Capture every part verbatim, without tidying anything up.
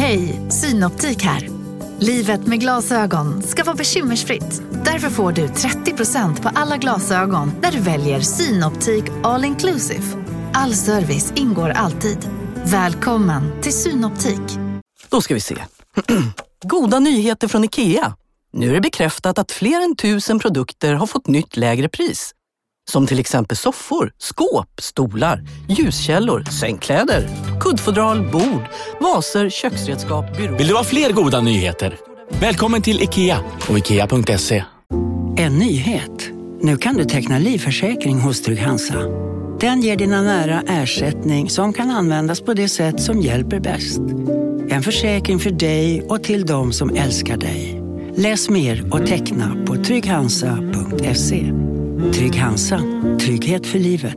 Hej, Synoptik här. Livet med glasögon ska vara bekymmersfritt. Därför får du trettio procent på alla glasögon när du väljer Synoptik All Inclusive. All service ingår alltid. Välkommen till Synoptik. Då ska vi se. Goda nyheter från IKEA. Nu är det bekräftat att fler än tusen produkter har fått nytt lägre pris. Som till exempel soffor, skåp, stolar, ljuskällor, sängkläder, kuddfodral, bord, vaser, köksredskap, byråer. Vill du ha fler goda nyheter? Välkommen till IKEA och ikea punkt se. En nyhet. Nu kan du teckna livförsäkring hos Trygg Hansa. Den ger dina nära ersättning som kan användas på det sätt som hjälper bäst. En försäkring för dig och till de som älskar dig. Läs mer och teckna på trygg hansa punkt se. Trygg Hansa. Trygghet för livet.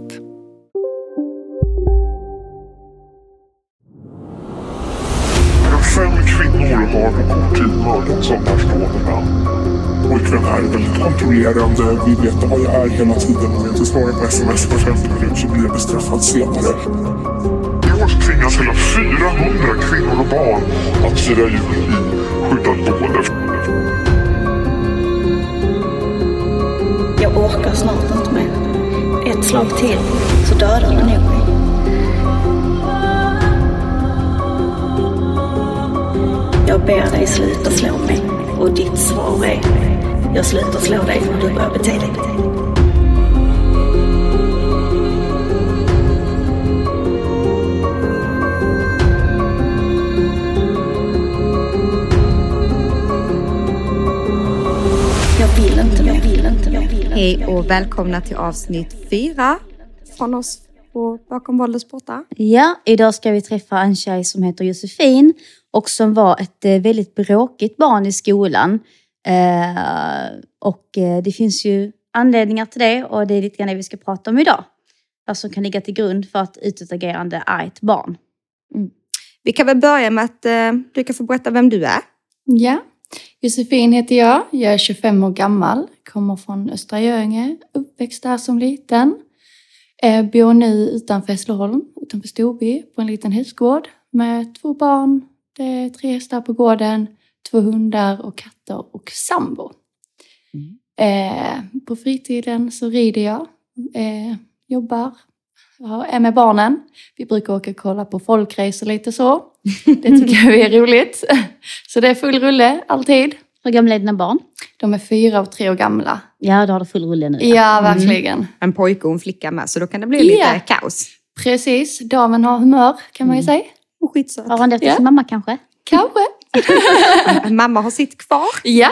Fem kvinnor har på kort tid mördat som närstående män. Pojkvän är väldigt kontrollerande, vi vet vad jag är hela tiden. Om jag inte svarar på sms på femtio minuter så blir jag bestraffad senare. I år tvingas hela fyrahundra kvinnor och barn att fira jul i skyddat boende. Jag orkar snart inte mer. Ett slag till så dödar det nog mig. Jag ber dig sluta slå mig. Och ditt svar är: jag slutar slå dig när du börjar bete dig. Jag vill inte mer, vill inte mer. Hej och välkomna till avsnitt fyra från oss på Bakom våldets portar. Ja, idag ska vi träffa en tjej som heter Josefin och som var ett eh, väldigt bråkigt barn i skolan. Eh, och eh, det finns ju anledningar till det och det är lite grann det vi ska prata om idag. Vad som kan ligga till grund för ett utåtagerande argt barn. Mm. Vi kan väl börja med att eh, du kan få berätta vem du är. Ja, Josefin heter jag. Jag är tjugofem år gammal. Kommer från Östra Göinge. Uppväxt där som liten. Jag bor nu utanför Hässleholm, utanför Storby, på en liten hästgård med två barn. Det är tre hästar på gården, två hundar och katter och sambo. Mm. Eh, på fritiden så rider jag, eh, jobbar, ja, är med barnen. Vi brukar åka och kolla på folkrace och lite så. Det tycker jag är roligt. Så det är full rulle alltid. Hur gamla är dina barn? De är fyra och tre år gamla. Ja, då har du full rulle nu. Ja, verkligen. Mm. En pojke och en flicka med, så då kan det bli lite yeah. kaos. Precis, damen har humör kan man ju säga. Och skitsöt. Har han det efter ja. sin mamma kanske? Kanske. Mamma har sitt kvar. Ja.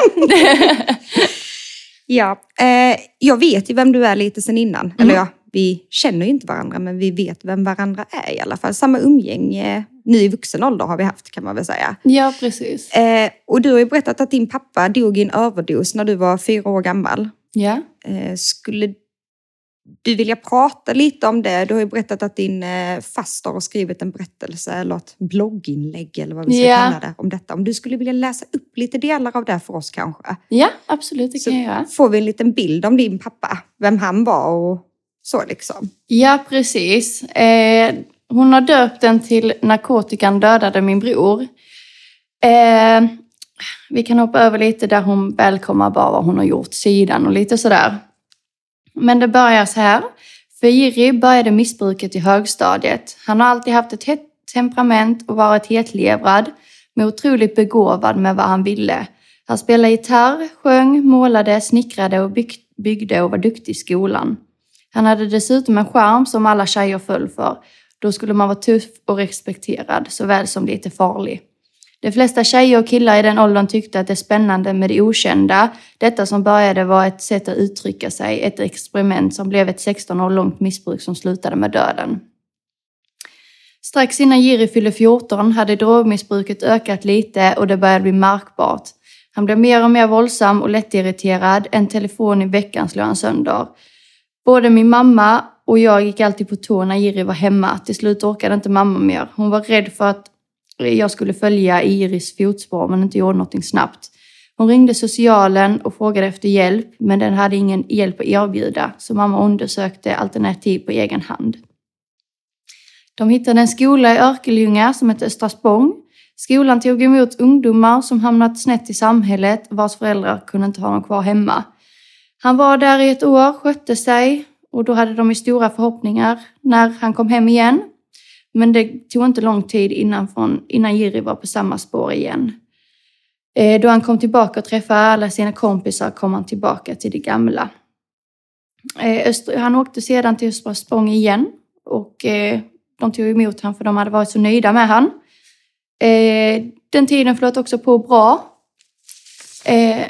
ja, eh, jag vet ju vem du är lite sen innan. Mm. Eller ja, vi känner ju inte varandra, men vi vet vem varandra är i alla fall. Samma umgänge nu i vuxen ålder har vi haft, kan man väl säga. Ja, precis. Eh, och du har ju berättat att din pappa dog i en överdos när du var fyra år gammal. Ja. Eh, skulle du vilja prata lite om det? Du har ju berättat att din eh, faster har skrivit en berättelse eller ett blogginlägg eller vad vi ska ja. kalla det om detta. Om du skulle vilja läsa upp lite delar av det för oss kanske? Ja, absolut, det så kan jag göra. Får vi en liten bild om din pappa, vem han var och så liksom. Ja, precis. Eh, hon har döpt den till Narkotikan dödade min bror. Eh, vi kan hoppa över lite där hon välkomnar bara vad hon har gjort sidan och lite sådär. Men det börjar så här. För Jiri började missbruket i högstadiet. Han har alltid haft ett hett temperament och varit hetlevrad, men otroligt begåvad med vad han ville. Han spelade gitarr, sjöng, målade, snickrade och byg- byggde och var duktig i skolan. Han hade dessutom en charm som alla tjejer föll för. Då skulle man vara tuff och respekterad, såväl som lite farlig. De flesta tjejer och killar i den åldern tyckte att det är spännande med det okända. Detta som började var ett sätt att uttrycka sig, ett experiment som blev ett sexton år långt missbruk som slutade med döden. Strax innan Jiri fyllde fjorton hade drogmissbruket ökat lite och det började bli märkbart. Han blev mer och mer våldsam och lättirriterad. En telefon i veckan slog han sönder. Både min mamma och jag gick alltid på tå när Jiri var hemma. Till slut orkade inte mamma mer. Hon var rädd för att jag skulle följa Iris fotspår men inte gjorde någonting snabbt. Hon ringde socialen och frågade efter hjälp, men den hade ingen hjälp att erbjuda, så mamma undersökte alternativ på egen hand. De hittade en skola i Örkelljunga som hette Östra Spång. Skolan tog emot ungdomar som hamnat snett i samhället, vars föräldrar kunde inte ha dem kvar hemma. Han var där i ett år, skötte sig och då hade de ju stora förhoppningar när han kom hem igen. Men det tog inte lång tid innan, från, innan Jiri var på samma spår igen. Eh, då han kom tillbaka och träffade alla sina kompisar kom han tillbaka till det gamla. Eh, Öster, han åkte sedan till Östra Spång igen och eh, de tog emot honom för de hade varit så nöjda med han. Eh, den tiden flöt också på bra. Eh,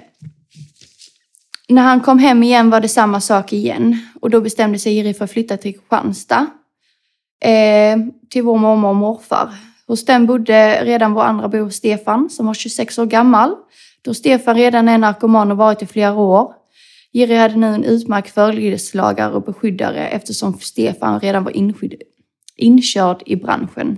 när han kom hem igen var det samma sak igen. Och då bestämde sig Jiri för att flytta till Kristianstad. Eh, till vår mormor och morfar. Hos den bodde redan vår andra bror Stefan som var tjugosex år gammal. Då Stefan redan är narkoman och varit i flera år. Jiri hade nu en utmärkt följeslagare och beskyddare eftersom Stefan redan var inskydd- inkörd i branschen.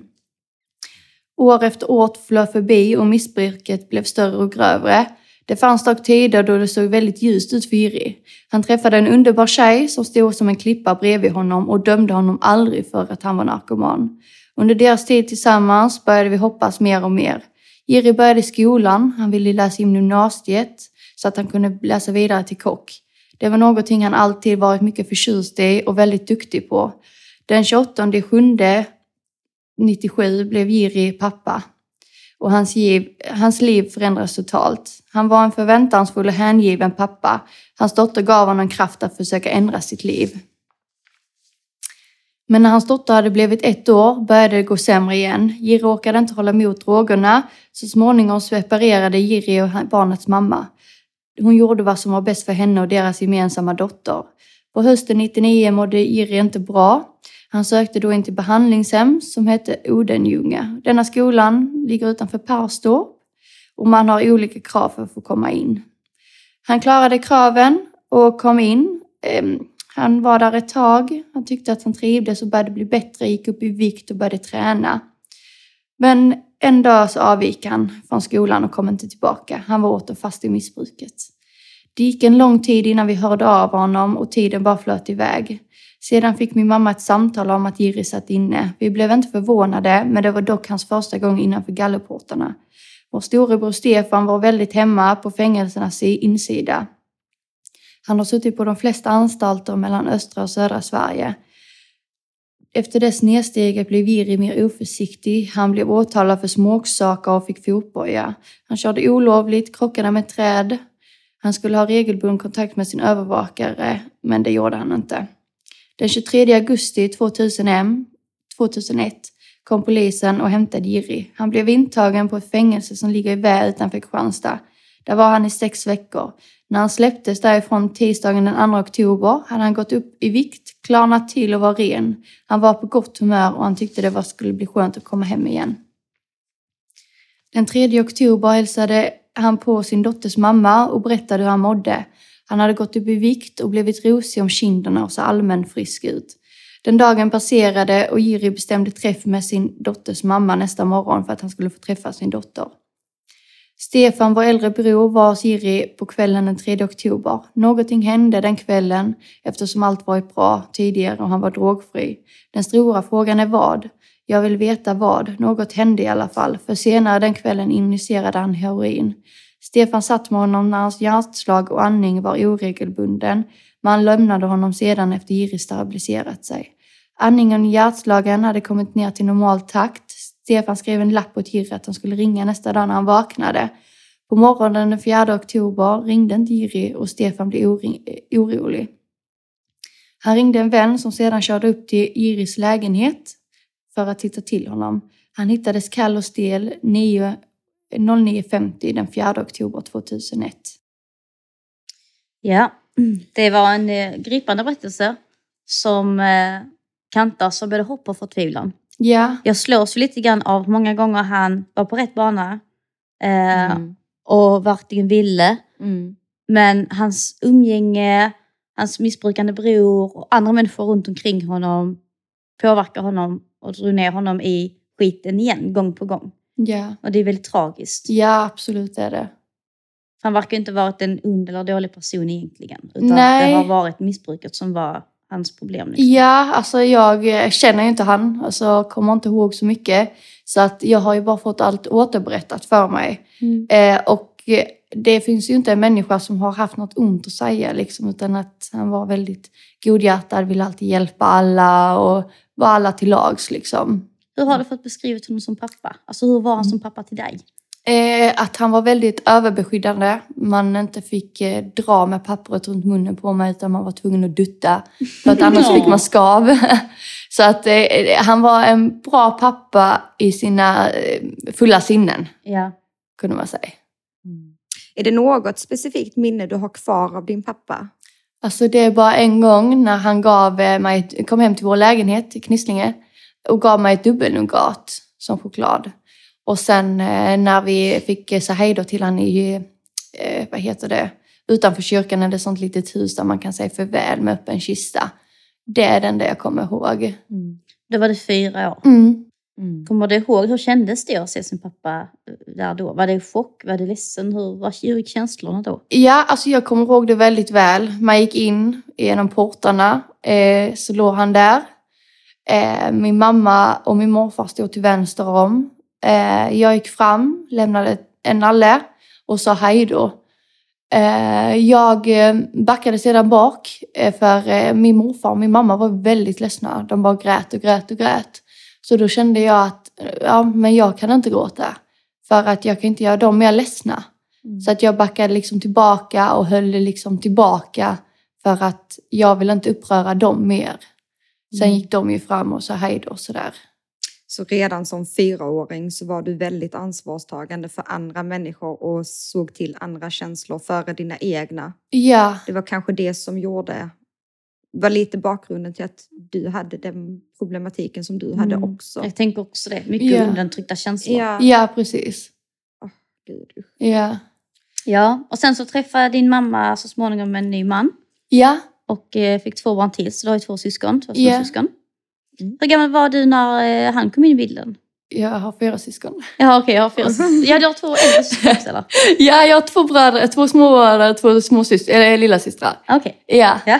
År efter år flöt förbi och missbruket blev större och grövre. Det fanns dock tider då det såg väldigt ljust ut för Jiri. Han träffade en underbar tjej som stod som en klippa bredvid honom och dömde honom aldrig för att han var narkoman. Under deras tid tillsammans började vi hoppas mer och mer. Jiri började i skolan, han ville läsa in gymnasiet så att han kunde läsa vidare till kock. Det var någonting han alltid varit mycket förtjust i och väldigt duktig på. Den tjugoåttonde juli nittiosju blev Jiri pappa. Och hans, giv, hans liv förändrades totalt. Han var en förväntansfull och hängiven pappa. Hans dotter gav honom kraft att försöka ändra sitt liv. Men när hans dotter hade blivit ett år började det gå sämre igen. Jiri orkade inte hålla emot drogerna. Så småningom separerade Jiri och barnets mamma. Hon gjorde vad som var bäst för henne och deras gemensamma dotter. På hösten nittionio mådde Jiri inte bra. Han sökte då in till behandlingshem som hette Odenljunga. Denna skolan ligger utanför Perstorp och man har olika krav för att få komma in. Han klarade kraven och kom in. Han var där ett tag. Han tyckte att han trivdes och började bli bättre, gick upp i vikt och började träna. Men en dag så avgick han från skolan och kom inte tillbaka. Han var åter fast i missbruket. Det gick en lång tid innan vi hörde av honom och tiden bara flöt iväg. Sedan fick min mamma ett samtal om att Jiri satt inne. Vi blev inte förvånade, men det var dock hans första gång innanför gallerportarna. Vår storebror Stefan var väldigt hemma på fängelsernas insida. Han har suttit på de flesta anstalter mellan östra och södra Sverige. Efter dess nedsteget blev Jiri mer oförsiktig. Han blev åtalad för småsaker och fick fotboja. Han körde olovligt, krockade med träd. Han skulle ha regelbunden kontakt med sin övervakare, men det gjorde han inte. Den tjugotredje augusti tvåtusenett kom polisen och hämtade Jiri. Han blev intagen på ett fängelse som ligger i Vä utanför Kristianstad. Där var han i sex veckor. När han släpptes därifrån tisdagen den andra oktober hade han gått upp i vikt, klarnat till och var ren. Han var på gott humör och han tyckte det var skulle bli skönt att komma hem igen. Den tredje oktober hälsade han på sin dotters mamma och berättade hur han mådde. Han hade gått upp i vikt och blivit rosig om kinderna och så allmän frisk ut. Den dagen passerade och Jiri bestämde träff med sin dotters mamma nästa morgon för att han skulle få träffa sin dotter. Stefan, vår äldre bror, var hos Jiri på kvällen den tredje oktober. Någonting hände den kvällen eftersom allt varit bra tidigare och han var drogfri. Den stora frågan är vad? Jag vill veta vad. Något hände i alla fall, för senare den kvällen injicerade han heroin. Stefan satt med honom när hans hjärtslag och andning var oregelbunden, men han lämnade honom sedan efter Jiri stabiliserat sig. Andningen och hjärtslagen hade kommit ner till normal takt. Stefan skrev en lapp åt Jiri att han skulle ringa nästa dag när han vaknade. På morgonen den fjärde oktober ringde inte Jiri och Stefan blev orolig. Han ringde en vän som sedan körde upp till Jiris lägenhet för att titta till honom. Han hittades kall och stel nio femtio den fjärde oktober tvåtusenett. Ja, det var en eh, gripande berättelse som eh, kantas av både hopp och förtvivlan. Ja. Jag slås lite grann av hur många gånger han var på rätt bana eh, mm. och verkligen ville. Mm. Men hans umgänge, hans missbrukande bror och andra människor runt omkring honom påverkar honom och drar ner honom i skiten igen, gång på gång. Ja. Och det är väldigt tragiskt. Ja, absolut är det. Han verkar inte varit en ond eller dålig person egentligen. Utan Nej. det har varit missbruket som var hans problem? Liksom? Ja, alltså jag känner ju inte han. Alltså kommer inte ihåg så mycket. Så att jag har ju bara fått allt återberättat för mig. Mm. Eh, och det finns ju inte en människa som har haft något ont att säga. Liksom, utan att han var väldigt godhjärtad. Ville alltid hjälpa alla. Och var alla till lags liksom. Hur har du fått beskrivet honom som pappa? Alltså hur var han Mm. som pappa till dig? Eh, att han var väldigt överbeskyddande. Man inte fick eh, dra med pappret runt munnen på mig. Utan man var tvungen att dutta. För att annars fick man skav. Så att eh, han var en bra pappa i sina eh, fulla sinnen. Ja. Kunde man säga. Mm. Är det något specifikt minne du har kvar av din pappa? Alltså det är bara en gång när han gav mig, kom hem till vår lägenhet i Knislinge. Och gav mig ett dubbelnuggat som choklad. Och sen eh, när vi fick eh, säga hej då till han i, eh, vad heter det, utanför kyrkan är det sånt litet hus där man kan säga farväl med öppen kista. Det är den där jag kommer ihåg. Mm. Då var det fyra år. Mm. Mm. Kommer du ihåg, hur kändes det att se sin pappa där då? Var det chock? Var det ledsen? Hur, hur gick känslorna då? Ja, alltså jag kommer ihåg det väldigt väl. Man gick in genom portarna, eh, så låg han där. Eh, min mamma och min morfar stod till vänster om. Eh, jag gick fram, lämnade en nalle och sa hej då. Eh, jag backade sedan bak eh, för eh, min morfar och min mamma var väldigt ledsna. De bara grät och grät och grät. Så då kände jag att ja, men jag kan inte gråta. För att jag kan inte göra dem mer ledsna. Mm. Så att jag backade liksom tillbaka och höll liksom tillbaka. För att jag vill inte uppröra dem mer. Sen Mm. gick de ju fram och sa hej då sådär. Så redan som fyraåring så var du väldigt ansvarstagande för andra människor och såg till andra känslor före dina egna. Ja. Det var kanske det som gjorde, var lite bakgrunden till att du hade den problematiken som du Mm. hade också. Jag tänker också det. Mycket Ja. undantryckta känslor. Ja. Ja, precis. Oh, Gud. Ja. Ja, och sen så träffade din mamma så småningom en ny man. Ja. Och eh, fick två barn till, så du har ju två syskon. Två Ja. syskon. Mm. Hur gammal var du när eh, han kom in i bilden? Jag har fyra syskon. Ja, okej, okay, jag har fyra syskon. Ja, du har två äldre syskon också, eller? Ja, jag har två bröder, två småbröder, två småsystrar, eller lilla systrar. Okej. Okay. Ja. Ja.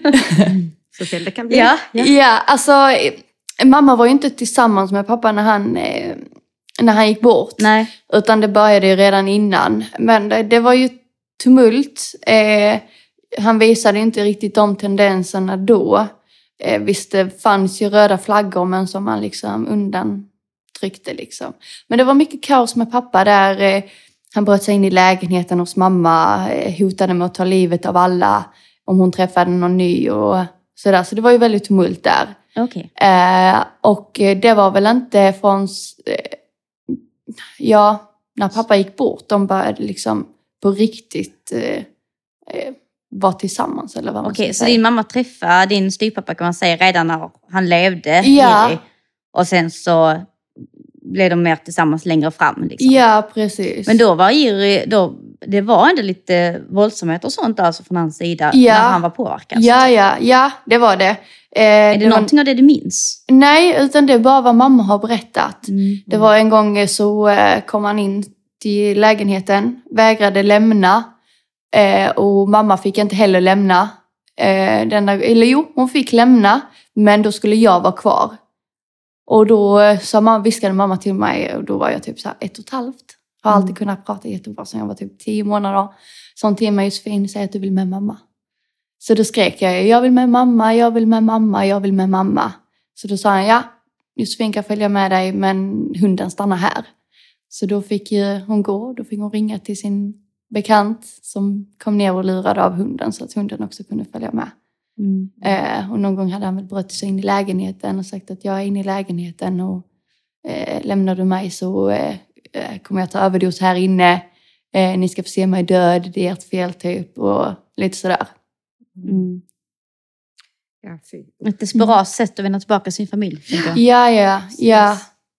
Så fel det kan bli. Ja, ja. ja, alltså mamma var ju inte tillsammans med pappa när han, eh, när han gick bort. Nej. Utan det började ju redan innan. Men det, det var ju tumult. Eh, han visade inte riktigt de tendenserna då. Eh, visst, det fanns ju röda flaggor men som man liksom undantryckte liksom. Men det var mycket kaos med pappa där. Eh, han bröt sig in i lägenheten hos mamma. Eh, hotade med att ta livet av alla om hon träffade någon ny och sådär. Så det var ju väldigt tumult där. Okej. Eh, och det var väl inte från... Eh, ja, när pappa gick bort. De började liksom på riktigt eh, eh, vara tillsammans. Eller vad man Okej, ska så säga. din mamma träffade din styvpappa kan man säga redan när han levde. Ja. Jiri. Och sen så blev de mer tillsammans längre fram. Liksom. Ja, precis. Men då var Jiri, då, det var ändå lite våldsamhet och sånt alltså från hans sida Ja. när han var påverkad. Ja, ja, ja, det var det. Eh, Är det någon... någonting av det du minns? Nej, utan det är bara vad mamma har berättat. Mm. Det var en gång så eh, kom han in till lägenheten, vägrade lämna. Eh, och mamma fick inte heller lämna. Eh, denna, eller jo, hon fick lämna, men då skulle jag vara kvar. Och då eh, sa mamma, viskade mamma till mig, och då var jag typ så här ett och ett halvt. Har Mm. alltid kunnat prata jättebra sedan jag var typ tio månader. Sån till mig, Josefin, säger att du vill med mamma. Så då skrek jag, jag vill med mamma, jag vill med mamma, jag vill med mamma. Så då sa han, ja, Josefin kan följa med dig, men hunden stannar här. Så då fick ju hon gå, då fick hon ringa till sin bekant som kom ner och lurade av hunden så att hunden också kunde följa med. Mm. Eh, och någon gång hade han väl brutit sig in i lägenheten och sagt att jag är inne i lägenheten och eh, lämnar du mig så eh, kommer jag ta överdos här inne. Eh, ni ska få se mig död, det är ert fel typ och lite sådär. Mm. Ja, fy. Ett desperat sätt att vända tillbaka sin familj. tänker jag. Ja, ja, ja.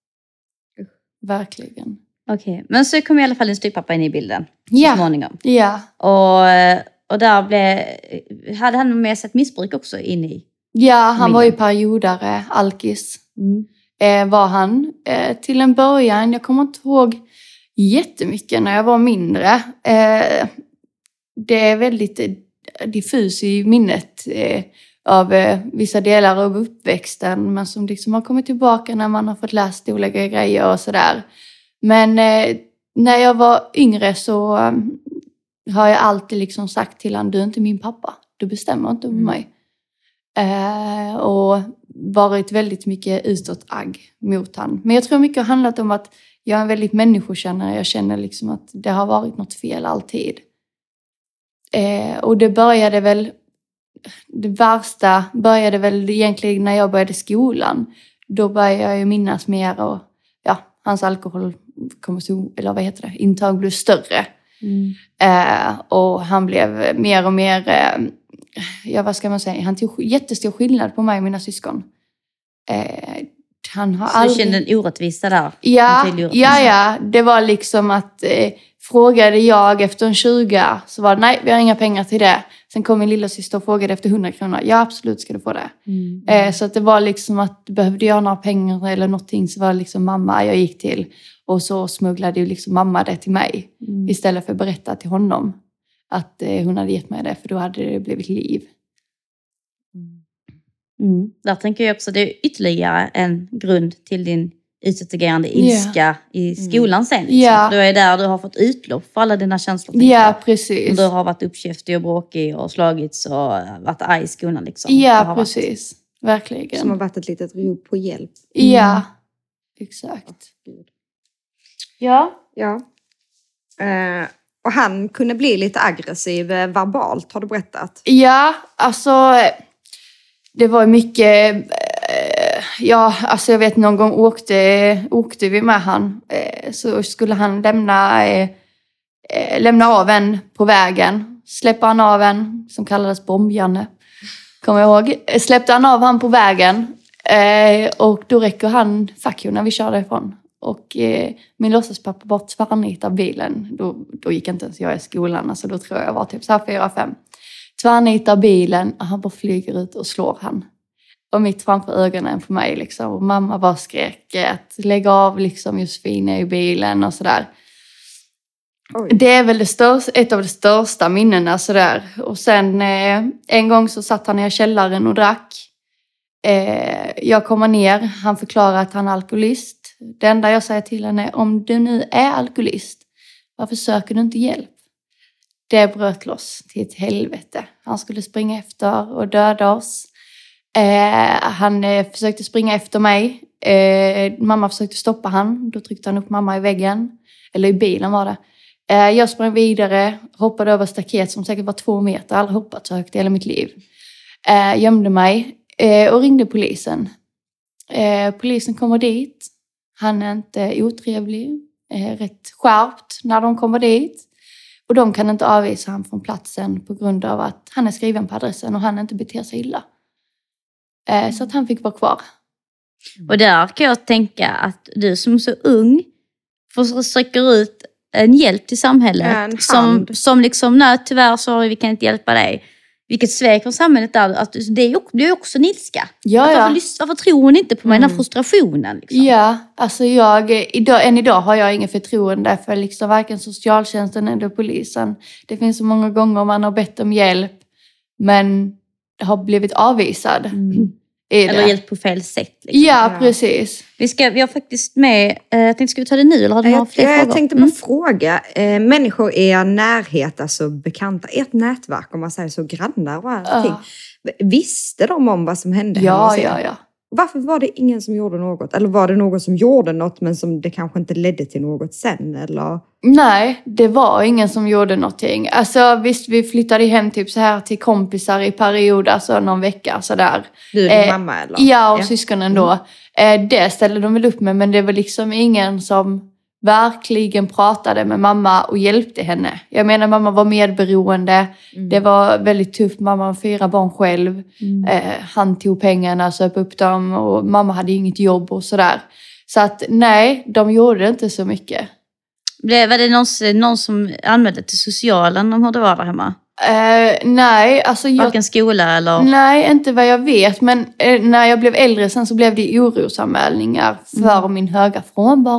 Verkligen. Okej, men så kom i alla fall din styvpappa in i bilden. Ja. Så småningom. Ja. Och, och där blev, hade han med sig ett missbruk också in i? Ja, han Familjen. var ju periodare, alkis. Mm. Eh, var han. Eh, till en början, jag kommer inte ihåg jättemycket när jag var mindre. Eh, det är väldigt eh, diffus i minnet. Eh, av eh, vissa delar av uppväxten. Men som liksom har kommit tillbaka när man har fått läsa olika grejer och sådär. Men eh, när jag var yngre så eh, har jag alltid liksom sagt till han, du är inte min pappa. Du bestämmer inte om mig. Eh, och varit väldigt mycket utåt agg mot han. Men jag tror mycket har handlat om att jag är en väldigt människokännare. Jag känner liksom att det har varit något fel alltid. Eh, och det började väl, det värsta började väl egentligen när jag började skolan. Då började jag ju minnas mer och ja, hans alkoholkonsum, eller vad heter det, intag blev större. Mm. Eh, och han blev mer och mer, eh, ja vad ska man säga, han tog jättestor skillnad på mig och mina syskon. Eh, han har så aldrig... du kände en orättvisa där? Ja, ja, ja, det var liksom att eh, frågade jag efter en tjugo så var det, nej, vi har inga pengar till det. Sen kom min lilla syster och frågade efter hundra kronor. Ja, absolut ska du få det. Mm. Eh, så att det var liksom att behövde jag några pengar eller någonting så var det liksom mamma jag gick till. Och så smugglade ju liksom mamma det till mig. Mm. Istället för att berätta till honom att eh, hon hade gett mig det. För då hade det blivit liv. Mm. Där tänker jag också, det är ytterligare en grund till din utåtagerande ilska yeah. i skolan sen. Liksom. Yeah. Du är där du har fått utlopp för alla dina känslor. Ja, yeah, precis. Du har varit uppkäftig och bråkig och slagits och varit arg i skolan. Liksom. Ja, yeah, precis. Varit... Verkligen. Som har varit ett litet rop på hjälp. Ja, mm. yeah. Exakt. Ja. Ja. Uh, och han kunde bli lite aggressiv verbalt, har du berättat? Ja, alltså... Det var mycket, ja alltså jag vet någon gång åkte, åkte vi med han. Så skulle han lämna, lämna av en på vägen. Släppa han av en som kallades Bombjanne. Kommer jag ihåg. Släppte han av han på vägen. Och då räcker han fuck you när vi körde ifrån. Och min låtsaspappa bara tvärnitar bilen. Då, då gick inte ens jag i skolan. Alltså då tror jag var typ så här fyra, fem. Tvärnitar bilen och han bara flyger ut och slår han. Och mitt framför ögonen på mig liksom. Och mamma bara skrek att lägga av liksom Josefin i bilen och sådär. Oj. Det är väl det största, ett av de största minnena sådär. Och sen eh, en gång så satt han i källaren och drack. Eh, jag kommer ner, han förklarar att han är alkoholist. Det enda jag säger till henne är, om du nu är alkoholist, varför söker du inte hjälp? Det bröt loss till ett helvete. Han skulle springa efter och döda oss. Eh, han eh, försökte springa efter mig. Eh, mamma försökte stoppa han. Då tryckte han upp mamma i väggen. Eller i bilen var det. Eh, jag sprang vidare. Hoppade över staket som säkert var två meter. Aldrig hoppat så högt i hela mitt liv. Eh, gömde mig. Eh, och ringde polisen. Eh, polisen kommer dit. Han är inte otrevlig. Eh, rätt skärpt när de kommer dit. Och de kan inte avvisa han från platsen på grund av att han är skriven på adressen och han inte beter sig illa. Eh, så att han fick vara kvar. Och där kan jag tänka att du som är så ung sträcker ut en hjälp till samhället. Som, som liksom, nej tyvärr så vi kan inte hjälpa dig. Vilket svek från samhället där. Att det är ju det är också en ilska. Ja, ja. Varför, varför tror hon inte på mig, mm. den här frustrationen? Liksom? Ja, alltså jag, idag, än idag har jag ingen förtroende för liksom varken socialtjänsten eller polisen. Det finns så många gånger man har bett om hjälp, men har blivit avvisad. Mm. Eller hjälp på fel sätt. Liksom. Ja, precis. Vi, ska, vi har faktiskt med, eh, jag tänkte, ska vi ta det nu eller har du några fler jag, frågor? Jag tänkte bara mm. fråga, eh, människor i er närhet, alltså bekanta, ert nätverk om man säger så, grannar och allting. Ja. Visste de om vad som hände? Ja, ja, ja. Varför var det ingen som gjorde något? Eller var det någon som gjorde något men som det kanske inte ledde till något sen? Eller? Nej, det var ingen som gjorde någonting. Alltså visst, vi flyttade hem typ så här till kompisar i period, alltså någon vecka sådär. Du och din eh, mamma eller? Ja, och ja. syskonen då. Mm. Eh, det ställde de väl upp med, men det var liksom ingen som verkligen pratade med mamma och hjälpte henne. Jag menar, mamma var medberoende. Mm. Det var väldigt tufft. Mamma var fyra barn själv. Mm. Eh, han tog pengarna, söp upp dem. Och mamma hade inget jobb och sådär. Så att nej, de gjorde inte så mycket. Var det någon, någon som anmälde till socialen om hur det var där hemma? Eh, nej, alltså jag... Varken skola eller... Nej, inte vad jag vet. Men eh, när jag blev äldre sen så blev det orosanmälningar för mm. min höga frånvaro.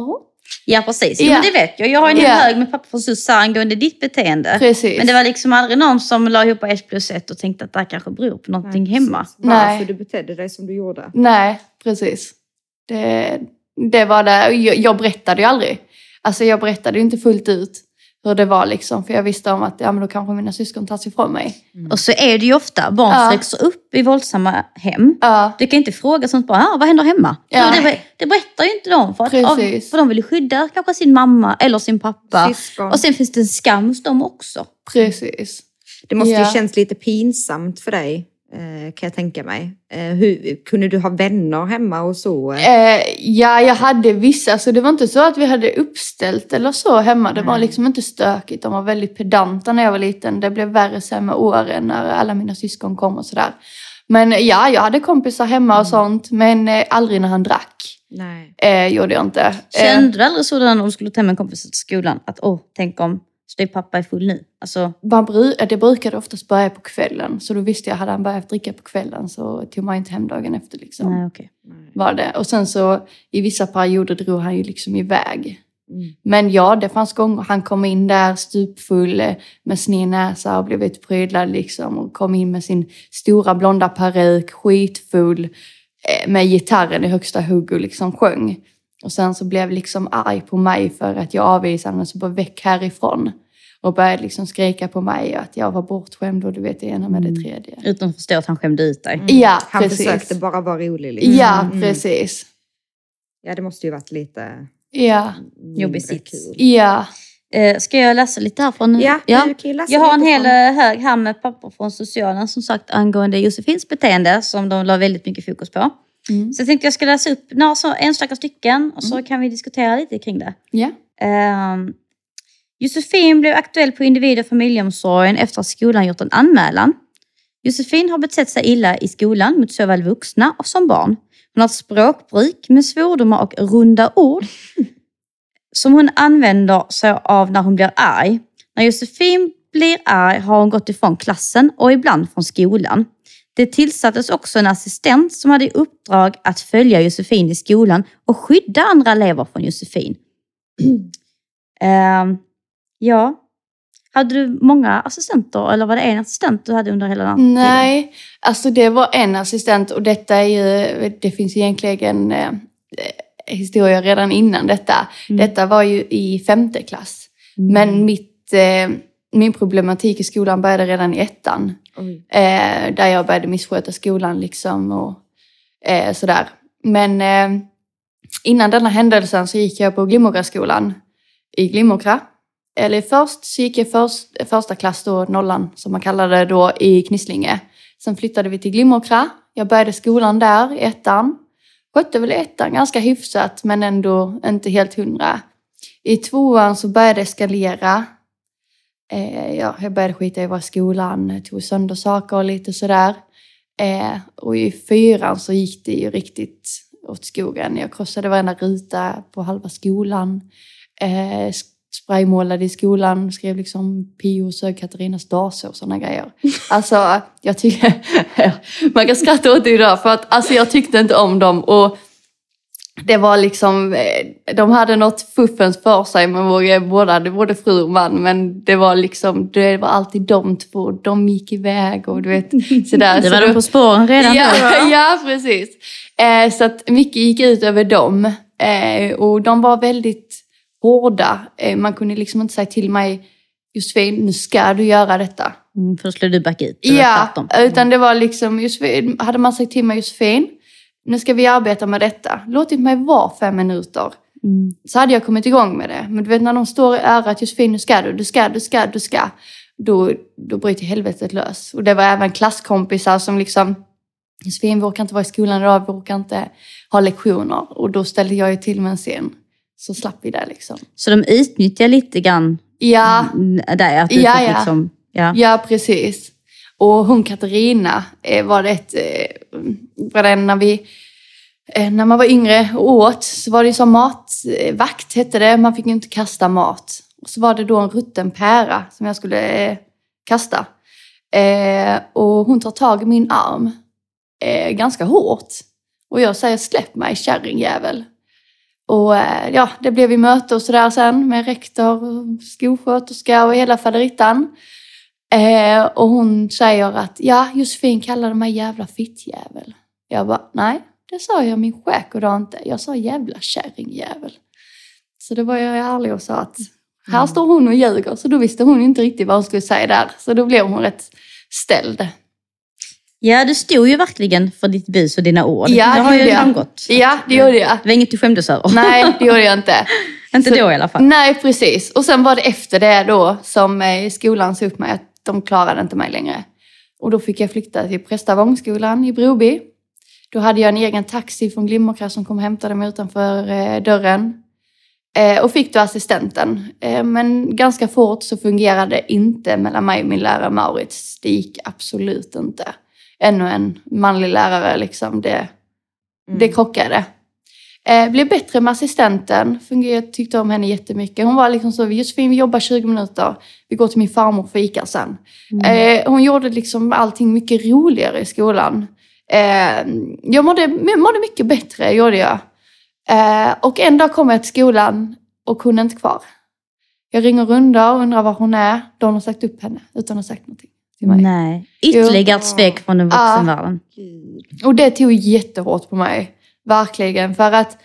Ja, precis. Jo, Ja. men det vet jag. Jag har en hel Ja. hög med papper från Sussa angående ditt beteende. Precis. Men det var liksom aldrig någon som la ihop ett plus ett och tänkte att det här kanske beror på någonting Nej, hemma. precis. Varför Nej. du betedde dig som du gjorde. Nej, precis. Det, det var det. Jag, jag berättade ju aldrig. Alltså jag berättade ju inte fullt ut hur det var liksom. För jag visste om att ja, men då kanske mina syskon tas ifrån mig. Mm. Och så är det ju ofta. Barn Ja. växer upp i våldsamma hem. Ja, Du kan inte fråga sånt bara, ah, vad händer hemma? Ja. Så det, det berättar ju inte de. För, att, av, Precis. för de vill ju skydda kanske sin mamma eller sin pappa. Syskon. Och sen finns det en skam hos dem också. precis. Det måste ju Ja. känns lite pinsamt för dig, eh, kan jag tänka mig. Eh, hur, kunde du ha vänner hemma och så? Eh, ja, jag hade vissa. Så det var inte så att vi hade uppställt eller så hemma. Det var Nej. liksom inte stökigt. De var väldigt pedanta när jag var liten. Det blev värre sen med åren när alla mina syskon kom och sådär. Men ja, jag hade kompisar hemma och sånt. Men eh, aldrig när han drack. Nej. Eh, gjorde jag inte. Eh, Kände du aldrig så när du skulle ta med en kompis till skolan? Att åh, tänk om så pappa är full nu. Alltså, man bru- det brukade oftast börja på kvällen. Så då visste jag, hade han börjat dricka på kvällen så tog man inte hem dagen efter liksom. nej okej. Var det. Och sen så i vissa perioder drog han ju liksom iväg. Mm. Men ja, det fanns gånger han kom in där stupfull eh, med sned näsa och blev utprydlad liksom. Och kom in med sin stora blonda peruk, skitfull eh, med gitarren i högsta hugg och liksom sjöng. Och sen så blev liksom arg på mig för att jag avvisade honom så bara väck härifrån. Och började liksom skrika på mig att jag var bortskämd och du vet det ena med det tredje. Utan att förstå att han skämde ut dig. Mm. Ja, Han precis. försökte bara vara rolig. Liksom. Ja, Mm. precis. Ja, det måste ju varit lite Ja, mindre Jobbig sits. kul. ja. Eh, ska jag läsa lite här från... Ja, du kan ju läsa Jag har en lite hel från- eh, hög här med papper från socialen som sagt angående Josefins beteende som de la väldigt mycket fokus på. Mm. Så jag tänkte jag ska läsa upp några så, enstaka stycken och så kan vi diskutera lite kring det. Ja. Um, Josefin blev aktuell på individ- och familjeomsorgen efter att skolan gjort en anmälan. Josefin har betett sig illa i skolan mot såväl vuxna och som barn. Hon har ett språkbruk med svordomar och runda ord som hon använder sig av när hon blir arg. När Josefin blir arg har hon gått ifrån klassen och ibland från skolan. Det tillsattes också en assistent som hade i uppdrag att följa Josefin i skolan och skydda andra elever från Josefin. uh, ja, hade du många assistenter eller var det en assistent du hade under hela den tiden? Nej, alltså det var en assistent och detta är ju, det finns egentligen eh, historia redan innan detta. Mm. Detta var ju i femte klass. Mm. Men mitt, eh, min problematik i skolan började redan i ettan. Oj. Eh, där jag började missköta skolan liksom och eh, sådär. Men eh, innan denna händelsen så gick jag på Glimåkraskolan i Glimåkra. Eller först så gick jag först, första klass då, nollan som man kallade det då, i Knislinge. Sen flyttade vi till Glimåkra. Jag började skolan där i ettan. Skötte väl ettan ganska hyfsat men ändå inte helt hundra. I tvåan så började det eskalera. Eh, ja, jag började skita i vad skolan, tog sönder saker och lite sådär. Eh, och i fyran så gick det ju riktigt åt skogen. Jag krossade varenda ruta på halva skolan. Eh, spraymålade i skolan, skrev liksom Pio sög Katarinas dase och sådana grejer. Alltså, jag tycker... man kan skratta åt det idag för att alltså, jag tyckte inte om dem. Och det var liksom... De hade något fuffens för sig med våra, båda, det både fru och man. Men det var liksom... Det var alltid de två. De gick iväg och du vet... Sådär. Det var så de då, på spåren redan ja, då. ja, precis. Eh, så att mycket gick ut över dem. Eh, och de var väldigt... hårda. Man kunde liksom inte säga till mig Josefin, nu ska du göra detta. Mm, för då skulle du backa ut. Det var Ja, tvärtom. utan det var liksom Josefin, hade man sagt till mig Josefin, nu ska vi arbeta med detta. Låtit mig vara fem minuter. Mm. Så hade jag kommit igång med det. Men du vet när de står i örat, Josefin, nu ska du, du ska, du ska, du ska. Då, då bryter helvetet lös. Och det var även klasskompisar som liksom, Josefin, vi orkar inte vara i skolan idag, vi orkar inte ha lektioner. Och då ställde jag ju till med en scen. Så slapp vi där liksom. Så de utnyttjar lite grann Ja, där. Att du Ja, fick ja. Liksom, ja. ja precis. Och hon Katarina eh, var det ett... Eh, var det när vi... Eh, när man var yngre och åt så var det som matvakt hette det. Man fick ju inte kasta mat. Och så var det då en rutten pära som jag skulle eh, kasta. Eh, och hon tar tag i min arm. Eh, ganska hårt. Och jag säger släpp mig, kärringjävel. Och ja, det blev vi möte och sådär sen med rektor och skolsköterska och hela faderittan. Eh, och hon säger att ja, Josefin kallade mig jävla fittjävel. Jag bara, nej, det sa jag min skäck och då inte. Jag sa jävla kärringjävel. Så det var jag ärlig och sa att här mm. står hon och ljuger. Så då visste hon inte riktigt vad hon skulle säga där. Så då blev hon rätt ställd. Ja, du stod ju verkligen för ditt bus och dina ord. Ja, det har ju jag. framgått. Ja, det gjorde jag. Det var inget du skämdes över. Nej, det gjorde jag inte. Inte så, då i alla fall. Nej, precis. Och sen var det efter det då som eh, skolan sa upp mig att de klarade inte mig längre. Och då fick jag flytta till Prästavångsskolan i Broby. Då hade jag en egen taxi från Glimmerkraft som kom och hämtade mig utanför eh, dörren. Eh, och fick då assistenten. Eh, men ganska fort så fungerade det inte mellan mig och min lärare Maurits. Det gick absolut inte. Ännu en manlig lärare liksom, det, mm. det krockade. Eh, blev bättre med assistenten. Fungerade, tyckte om henne jättemycket. Hon var liksom så, Josefin, vi jobbar tjugo minuter. Vi går till min farmor för fika sen. Mm. Eh, hon gjorde liksom allting mycket roligare i skolan. Eh, jag mådde, mådde mycket bättre, gjorde jag. Eh, och en dag kom jag till skolan och hon är inte kvar. Jag ringer runda och undrar var hon är. Då har hon sagt upp henne utan att ha sagt någonting till mig. Nej, ytterligare ett svek från den vuxenvärlden. Ja. Och det tog jättehårt på mig. Verkligen. För att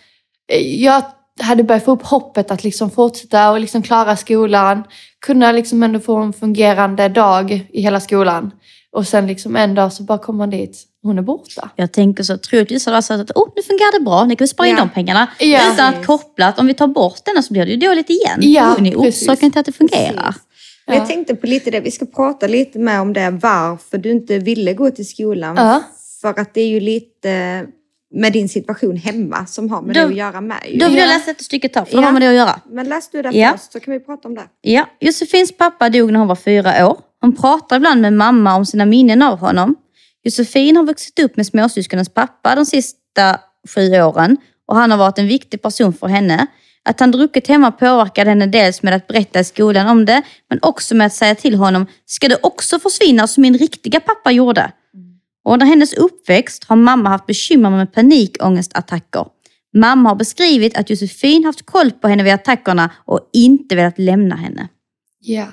jag hade börjat få upp hoppet att liksom fortsätta och liksom klara skolan. Kunna liksom ändå få en fungerande dag i hela skolan. Och sen liksom en dag så bara kommer man dit. Hon är borta. Jag tänker så troligtvis har jag sagt att oh, nu fungerar det bra. Ni kan spara in ja. de pengarna. Ja. Utan att koppla att om vi tar bort den så blir det ju dåligt igen. Ja, oh, ni orsaken till att det fungerar. Ja. Jag tänkte på lite det. Vi ska prata lite mer om det. Varför du inte ville gå till skolan. Ja. För att det är ju lite med din situation hemma som har med då, det att göra med. Då vill jag läsa ett stycke ta. För ja. har med det att göra. Men läs du det ja. först så kan vi prata om det. Ja, Josefins pappa dog när hon var fyra år. Hon pratar ibland med mamma om sina minnen av honom. Josefin har vuxit upp med småsyskonens pappa de sista sju åren. Och han har varit en viktig person för henne. Att han druckit hemma påverkade henne dels med att berätta i skolan om det. Men också med att säga till honom, ska du också försvinna som min riktiga pappa gjorde? Och under hennes uppväxt har mamma haft bekymmer med panikångestattacker. Mamma har beskrivit att Josefin haft koll på henne vid attackerna och inte velat lämna henne. Ja.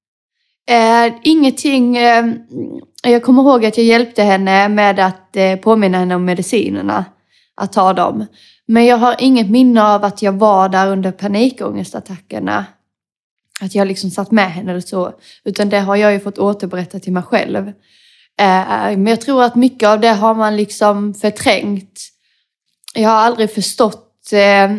Eh, ingenting... Eh, jag kommer ihåg att jag hjälpte henne med att eh, påminna henne om medicinerna. Att ta dem. Men jag har inget minne av att jag var där under panikångestattackerna. Att jag liksom satt med henne eller så. Utan det har jag ju fått återberätta till mig själv. Men jag tror att mycket av det har man liksom förträngt. Jag har aldrig förstått eh,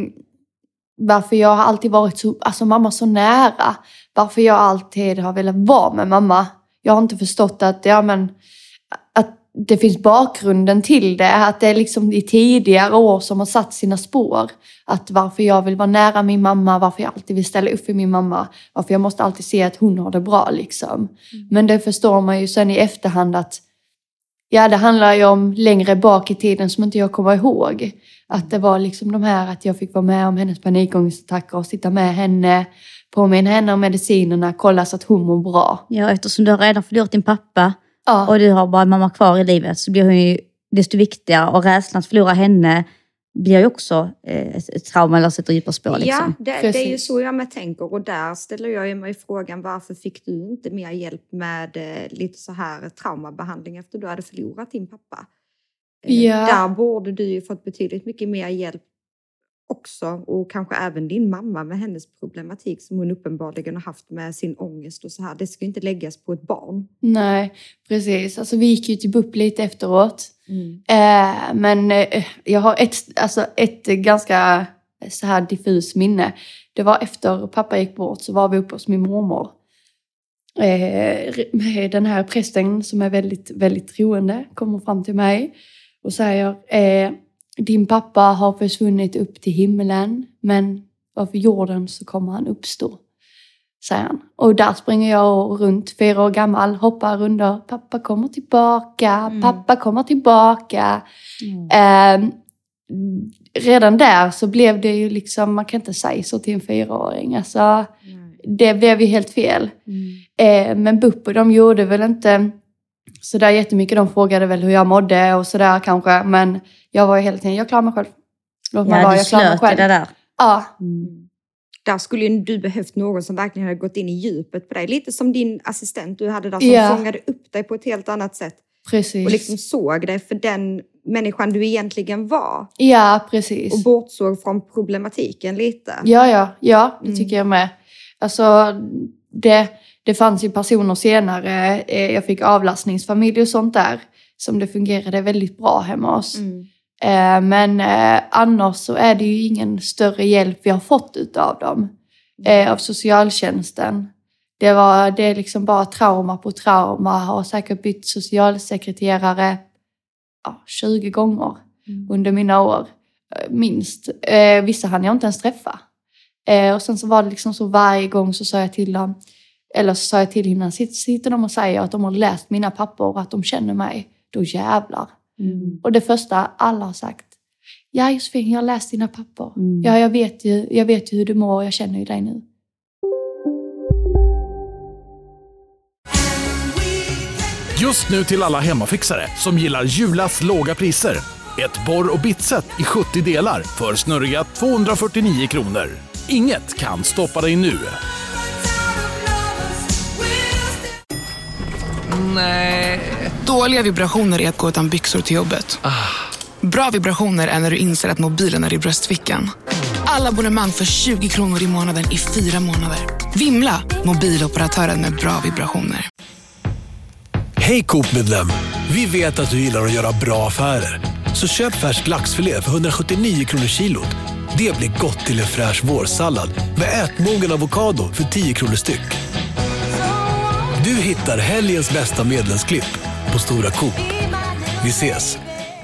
varför jag har alltid varit så, alltså mamma så nära. Varför jag alltid har velat vara med mamma. Jag har inte förstått att, ja, men, att det finns bakgrunden till det. Att det är liksom i tidigare år som har satt sina spår. Att varför jag vill vara nära min mamma. Varför jag alltid vill ställa upp för min mamma. Varför jag måste alltid se att hon har det bra liksom. Mm. Men det förstår man ju sen i efterhand att. Ja, det handlar ju om längre bak i tiden som inte jag kommer ihåg. Att det var liksom de här att jag fick vara med om hennes panikångestattacker. Och sitta med henne. Påminna henne om medicinerna. Kolla så att hon mår bra. Ja, eftersom du har redan förlorat din pappa. Ja. Och du har bara mamma kvar i livet. Så blir hon ju desto viktigare. Och rädslan att förlora henne blir ju också eh, ett trauma eller sätter djupa spår. Liksom. Ja, det, det är ju så jag med tänker. Och där ställer jag mig frågan, varför fick du inte mer hjälp med eh, lite så här traumabehandling efter du hade förlorat din pappa? Eh, ja. Där borde du ju fått betydligt mycket mer hjälp också. Och kanske även din mamma med hennes problematik som hon uppenbarligen har haft med sin ångest och så här. Det ska inte läggas på ett barn. Nej, precis. Alltså vi gick ju till B U P lite efteråt. Mm. Eh, men eh, jag har ett, alltså ett ganska så här diffus minne. Det var efter pappa gick bort så var vi uppe hos min mormor. Eh, den här prästen som är väldigt, väldigt troende kommer fram till mig och säger eh, din pappa har försvunnit upp till himlen, men över jorden så kommer han uppstå, säger han. Och där springer jag runt, fyra år gammal, hoppar under. Pappa kommer tillbaka, mm. pappa kommer tillbaka. Mm. Eh, redan där så blev det ju liksom, man kan inte säga så till en fyraåring. Alltså, mm. det blev ju helt fel. Mm. Eh, men B U P, de gjorde väl inte så där jättemycket. De frågade väl hur jag mådde och sådär kanske, men jag var ju hela tiden, jag klarar mig själv. Låt mig Ja, vara, du jag klarar mig slöt i själv. det där. Ja. Mm. Där skulle ju du behövt någon som verkligen hade gått in i djupet på dig. Lite som din assistent du hade där som Ja. fångade upp dig på ett helt annat sätt. Precis. Och liksom såg dig för den människan du egentligen var. Ja, precis. Och bortsåg från problematiken lite. Ja, ja, ja, det Mm. tycker jag med. Alltså, det, det fanns ju personer senare, eh, jag fick avlastningsfamilj och sånt där, som det fungerade väldigt bra hemma hos. Mm. Eh, men eh, annars så är det ju ingen större hjälp vi har fått utav dem. Eh, av socialtjänsten. Det var det är liksom bara trauma på trauma. Har säkert bytt socialsekreterare ja, tjugo gånger Mm. under mina år. Eh, minst. Eh, vissa hann jag inte ens träffa. Eh, och sen så var det liksom så varje gång så sa jag till dem. Eller så sa jag till henne. Sitter de och säger att de har läst mina papper och att de känner mig. Då jävlar. Mm. Och det första alla har sagt. Ja Josefin, jag har läst dina papper. Mm. Ja, jag vet ju, jag vet ju hur du mår och jag känner ju dig nu. Just nu till alla hemmafixare som gillar Julas låga priser. Ett borr- och bitset i sjuttio delar för snurriga tvåhundrafyrtionio kronor. Inget kan stoppa dig nu. Nej. Dåliga vibrationer är att gå utan byxor till jobbet. Bra vibrationer är när du inser att mobilen är i bröstfickan. Alla abonnemang för tjugo kronor i månaden i fyra månader. Vimla! Mobiloperatören med bra vibrationer. Hej Coop-medlem! Vi vet att du gillar att göra bra affärer. Så köp färsk laxfilé för hundrasjuttionio kronor kilot. Det blir gott till en fräsch vårsallad med ätmogen avokado för tio kronor styck. Du hittar helgens bästa medlemsklipp på Stora Coop. Vi ses!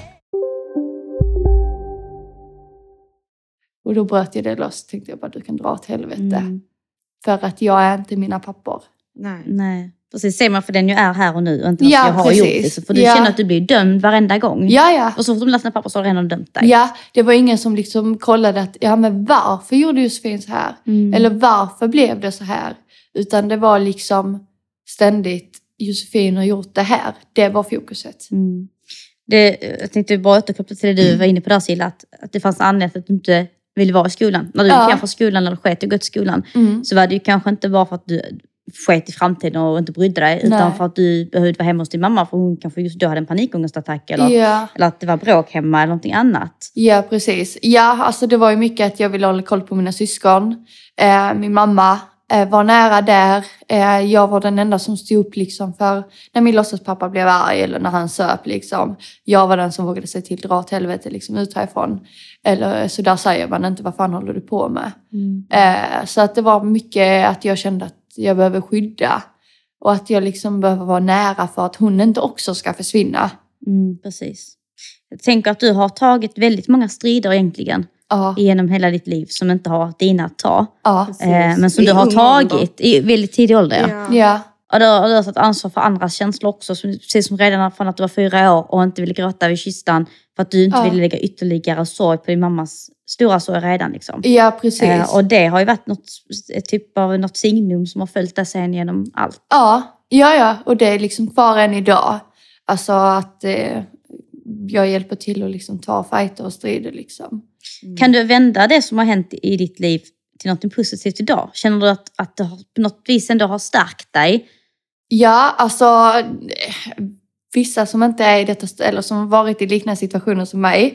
Och då bröt jag det loss. Tänkte jag bara, du kan dra åt helvete. Mm. För att jag är inte mina pappor. Nej. Nej. Precis, ser man för den ju är här och nu och inte Ja, jag har precis. gjort det. Så för du Ja. känner att du blir dömd varenda gång. Ja, ja. Och så fort de läser papper så har de redan dömt dig. Ja, det var ingen som liksom kollade att, ja men varför gjorde Josefin så här? Mm. Eller varför blev det så här? Utan det var liksom ständigt, Josefin har gjort det här. Det var fokuset. Mm. Det, jag tänkte bara återkoppla till det du var inne på där Silla, att, att det fanns anledning att du inte ville vara i skolan. När du Ja. gick hem från skolan eller sket och gått till skolan Mm. så var det ju kanske inte bara för att du sket i framtiden och inte brydde dig, utan Nej. för att du behövde vara hemma hos din mamma för hon kanske just då hade en panikångestattack eller, Ja. eller att det var bråk hemma eller någonting annat. Ja, precis. Ja, alltså det var ju mycket att jag ville hålla koll på mina syskon. Eh, min mamma eh, var nära där. Eh, jag var den enda som stod upp liksom för när min låtsaspappa blev arg eller när han söp liksom. Jag var den som vågade säga till, dra åt helvete liksom ut härifrån. Eller så där säger man inte, vad fan håller du på med? Mm. Eh, så att det var mycket att jag kände att jag behöver skydda. Och att jag liksom behöver vara nära för att hon inte också ska försvinna. Mm, precis. Jag tänker att du har tagit väldigt många strider egentligen. Ja. Genom hela ditt liv som inte har varit dina att ta. Ja. Eh, men som I du har ung tagit ålder. i väldigt tidig ålder. Ja. Ja. Ja. Och du, och du har tagit ansvar för andras känslor också. Som, precis som redan från att du var fyra år och inte ville gråta vid kistan. För att du inte Ja. ville lägga ytterligare sorg på din mammas stora sorg redan. Liksom. Ja, precis. Eh, och det har ju varit något, ett typ av något signum som har följt dig sen genom allt. Ja, ja, ja. Och det är liksom kvar än idag. Alltså att eh, jag hjälper till att liksom ta fighter och strider liksom. Mm. Kan du vända det som har hänt i ditt liv till något positivt idag? Känner du att, att det har, på något vis ändå har stärkt dig? Ja, alltså eh, vissa som inte är i detta, eller som har varit i liknande situationer som mig,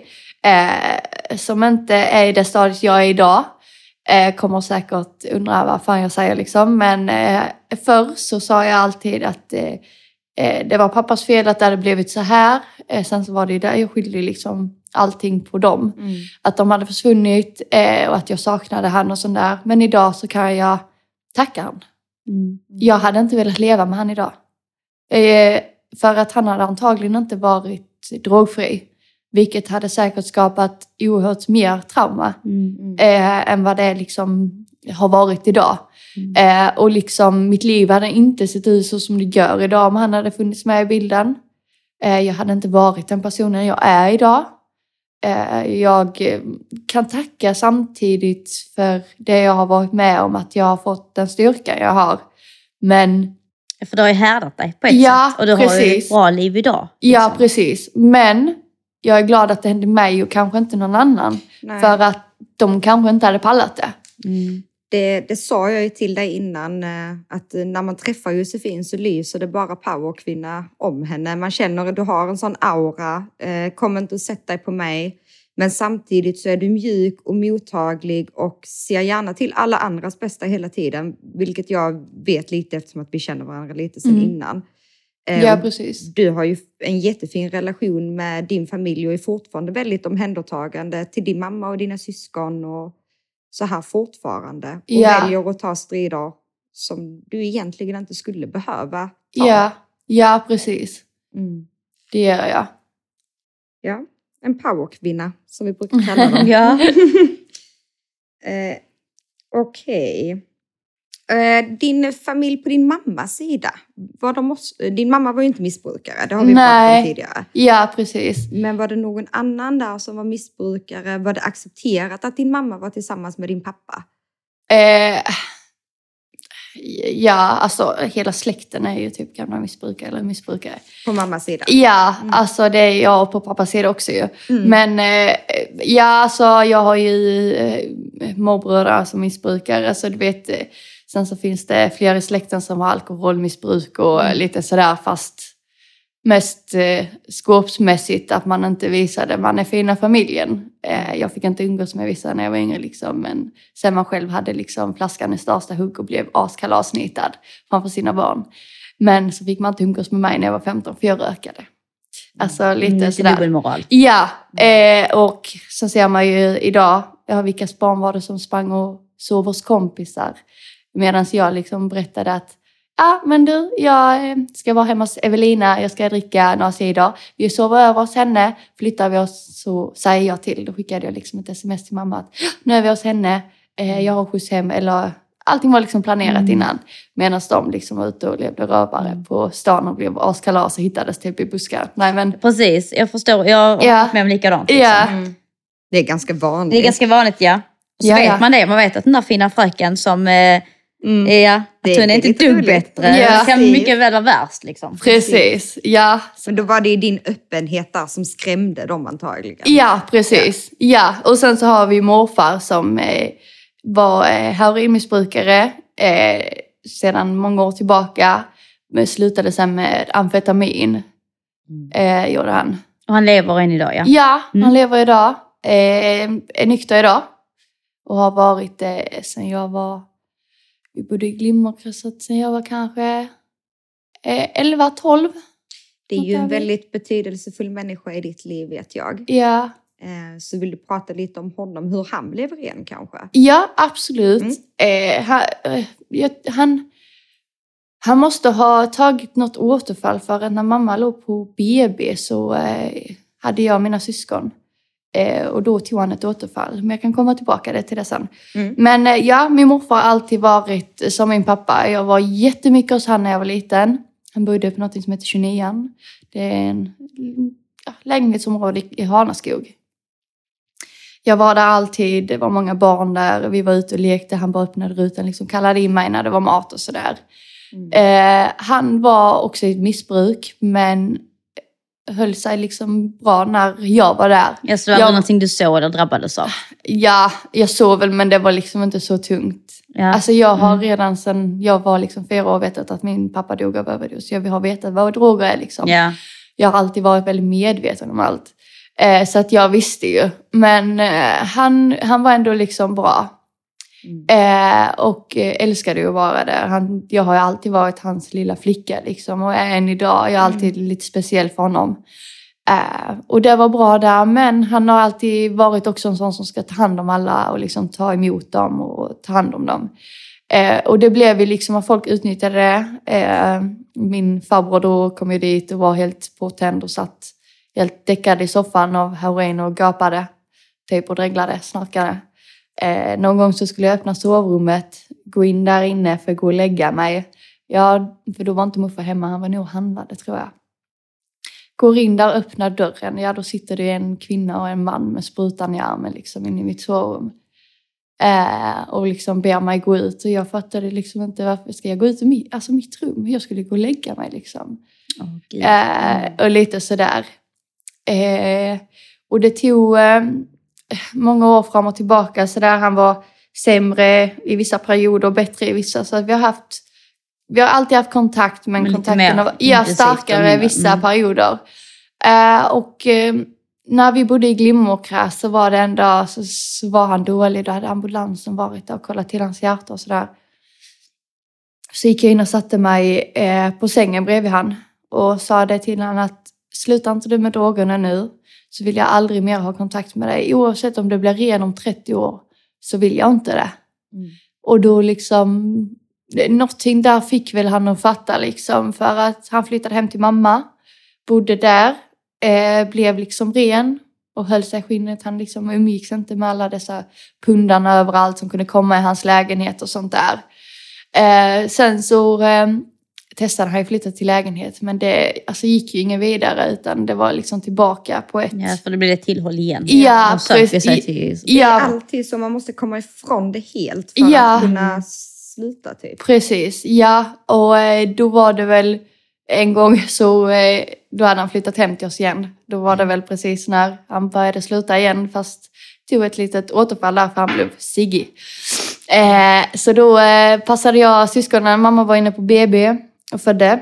eh, som inte är i det stadiet jag är idag, eh, kommer säkert undra vad fan jag säger liksom. Men eh, förr så sa jag alltid att eh, eh, det var pappas fel att det hade blivit så här. Eh, sen så var det där jag skyllde liksom allting på dem. Mm. Att de hade försvunnit eh, och att jag saknade han och sånt där. Men idag så kan jag tacka han. Mm. Jag hade inte velat leva med han idag. Eh, för att han hade antagligen inte varit drogfri. Vilket hade säkert skapat oerhört mer trauma. Mm. Eh, än vad det liksom har varit idag. Mm. Eh, och liksom mitt liv hade inte sett ut så som det gör idag om han hade funnits med i bilden. Eh, jag hade inte varit den personen jag är idag. Eh, jag kan tacka samtidigt för det jag har varit med om, att jag har fått den styrka jag har. Men För du har ju härdat dig på ett Ja, sätt. Och du har ju ett precis. bra liv idag. ja, liksom. precis. Men jag är glad att det hände mig och kanske inte någon annan. Nej. För att de kanske inte hade pallat det. Mm. Det, det sa jag ju till dig innan, att när man träffar Josefin så lyser det bara powerkvinna om henne. Man känner att du har en sån aura, eh, kom inte att sätta dig på mig. Men samtidigt så är du mjuk och mottaglig och ser gärna till alla andras bästa hela tiden. Vilket jag vet lite eftersom att vi känner varandra lite sedan mm. innan. Eh, ja, precis. Du har ju en jättefin relation med din familj och är fortfarande väldigt omhändertagande till din mamma och dina syskon och så här fortfarande. Och ja. väljer att ta strider som du egentligen inte skulle behöva ta. Ja, ja precis. Mm. Det gör jag. Ja, en powerkvinna som vi brukar kalla dem. ja. eh, Okej. Okay. Eh, din familj på din mammas sida, var de också, din mamma var ju inte missbrukare, det har vi Nej. pratat om tidigare. Ja, precis. Men var det någon annan där som var missbrukare? Var det accepterat att din mamma var tillsammans med din pappa? Eh, ja, alltså hela släkten är ju typ gamla missbrukare eller missbrukare. På mammas sida? Ja, mm. alltså det är jag och på pappas sida också ju. Mm. Men eh, ja, alltså jag har ju eh, morbröder som missbrukare, så du vet. Eh, sen så finns det fler i släkten som har alkoholmissbruk och mm. lite sådär, fast mest eh, skåpsmässigt att man inte visade man är fina familjen. Eh, jag fick inte umgås med vissa när jag var yngre liksom, men sen man själv hade liksom flaskan i största hugg och blev askalasnitad framför sina barn. Men så fick man inte umgås med mig när jag var femton för jag rökade. Alltså lite mm, sådär. Dubbelmoral. Ja, eh, och så ser man ju idag, ja, vilka barn var det som sprang och sov hos kompisar. Medan jag liksom berättade att ja, men du, jag ska vara hemma hos Evelina, jag ska dricka några sidor. Vi sover över hos henne, flyttar vi oss så säger jag till. Då skickade jag liksom ett sms till mamma att nu är vi hos henne, eh, jag har skjuts hem. Eller allting var liksom planerat mm. innan. Medan de liksom var ute och levde rövare mm. på stan och blev askalas och hittades typ i buskar. Nej, men... Precis, jag förstår. Jag har ja. med mig likadant. Liksom. Ja. Mm. Det är ganska vanligt. Det är ganska vanligt, ja. Och så ja, vet ja. man det. Man vet att den där fina fröken som... Eh, Mm. Ja, det, att hon är inte ett dugg bättre. Ja. Det kan mycket väl vara värst liksom. Precis, ja. Men då var det din öppenhet där som skrämde dem antagligen. Ja, precis. Ja, ja. Och sen så har vi morfar som eh, var eh, heroinmissbrukare eh, sedan många år tillbaka. Men slutade sen med amfetamin. Eh, gjorde han. Och han lever än idag, ja? Ja, mm. han lever idag. Eh, är nykter idag. Och har varit eh, sen jag var... Vi bodde i Glimmerkrysset sen jag var kanske elva tolv. Det är ju en väldigt betydelsefull människa i ditt liv, vet jag. Ja. Så vill du prata lite om honom, hur han blev ren kanske? Ja, absolut. Mm. Eh, han, han, han måste ha tagit något återfall, för att när mamma låg på B B så eh, hade jag mina syskon. Eh, och då tog han ett återfall. Men jag kan komma tillbaka till det sen. Mm. Men eh, ja, min morfar har alltid varit som min pappa. Jag var jättemycket hos han när jag var liten. Han bodde på något som heter tjugonio. Det är en ja, lägenhetsområde i Hanaskog. Jag var där alltid. Det var många barn där. Vi var ute och lekte. Han bara öppnade rutan. Liksom kallade in mig när det var mat och sådär. Mm. Eh, han var också i ett missbruk. Men... höll sig liksom bra när jag var där. Ja, så det var jag, någonting du såg eller drabbades av? Ja, jag såg väl, men det var liksom inte så tungt. Ja. Alltså jag har mm. redan sedan jag var liksom fyra år vetat att min pappa dog av överdos. Jag har vetat vad droger är liksom. Ja. Jag har alltid varit väldigt medveten om allt. Eh, så att jag visste ju. Men eh, han, han var ändå liksom bra. Mm. Eh, och eh, älskade ju att vara där. Han, jag har ju alltid varit hans lilla flicka liksom, och än idag. Jag är alltid mm. lite speciell för honom. Eh, och det var bra där, men han har alltid varit också en sån som ska ta hand om alla och liksom ta emot dem och ta hand om dem. Eh, och det blev ju liksom att folk utnyttjade det. Eh, min farbror då kom ju dit och var helt påtänd och satt helt däckad i soffan av heroin och gapade typ och dreglade, snarkade. Eh, någon gång så skulle jag öppna sovrummet, gå in där inne för att gå och lägga mig. Ja, för då var inte morfar hemma, han var nog handlade tror jag. Går in där och öppnar dörren, ja då sitter det en kvinna och en man med sprutan i armen liksom in i mitt sovrum. Eh, och liksom ber mig gå ut, och jag fattade liksom inte varför ska jag gå ut i mitt, alltså mitt rum. Jag skulle gå och lägga mig liksom. Oh, eh, och lite sådär. Eh, och det tog eh, många år fram och tillbaka. Så där han var sämre i vissa perioder och bättre i vissa. Så att vi har haft, vi har alltid haft kontakt, men, men kontakten var ja, starkare i vissa mm. perioder. Eh, och eh, när vi bodde i Glimåkra så var det en dag så, så var han dålig. Då hade ambulansen varit där och kollat till hans hjärta och sådär. Så gick jag in och satte mig eh, på sängen bredvid han. Och sa det till honom att sluta inte du med drogerna nu. Så vill jag aldrig mer ha kontakt med dig. Oavsett om det blir ren om trettio år så vill jag inte det. Mm. Och då liksom, någonting där fick väl han att fatta liksom. För att han flyttade hem till mamma. Bodde där. Eh, blev liksom ren. Och höll sig i skinnet. Han liksom umgicks inte med alla dessa pundarna överallt som kunde komma i hans lägenhet och sånt där. Eh, sen så eh, testade han ju flytta till lägenhet. Men det alltså, gick ju ingen vidare. Utan det var liksom tillbaka på ett... Ja, för det blev ett tillhåll igen. Ja, precis. Till... Det är alltid så. Man måste komma ifrån det helt. För ja. att kunna sluta typ. Precis, ja. Och eh, då var det väl... En gång så... Eh, då hade han flyttat hem till oss igen. Då var det väl precis när han började sluta igen. Fast tog ett litet återfall där. För han blev siggig. Eh, så då eh, passade jag syskonen. Mamma var inne på B B och födde.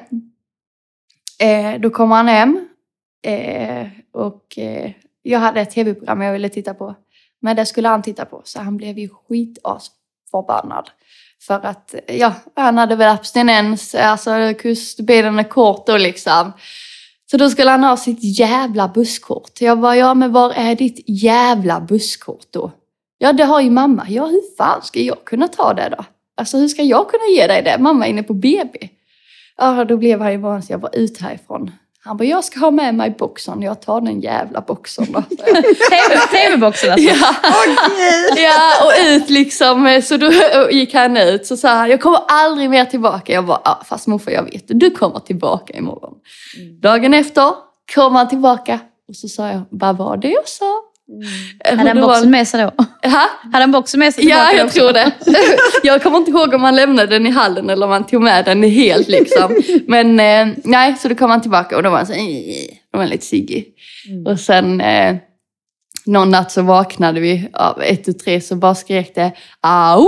Eh, då kom han hem. Eh, och eh, jag hade ett tv-program jag ville titta på. Men det skulle han titta på. Så han blev ju skitasförbannad. För att ja, han hade väl abstinens. Alltså kustbenen är kort då liksom. Så då skulle han ha sitt jävla busskort. Jag bara, ja men var är ditt jävla busskort då? Ja, det har ju mamma. Ja, hur fan ska jag kunna ta det då? Alltså, hur ska jag kunna ge dig det? Mamma är inne på B B. Ja, då blev han ju vanlig. Jag var ut härifrån. Han bara, jag ska ha med mig boxen. Jag tar den jävla boxen då. Tv-boxen alltså? Ja. Okay. Ja, och ut liksom. Så då gick han ut. Så sa han, jag kommer aldrig mer tillbaka. Jag bara, ja, fast morfar jag vet. Du kommer tillbaka imorgon. Mm. Dagen efter kom han tillbaka. Och så sa jag, vad var det jag sa? Mm. Hade han boxen med sig då? Ha? Hade han boxen med sig? Ja, jag också? tror det. Jag kommer inte ihåg om han lämnade den i hallen eller om han tog med den helt liksom. Men eh, nej, så då kom han tillbaka och då var han så då var han lite siggig. Mm. Och sen eh, någon natt så vaknade vi av ett och tre så bara skrek det au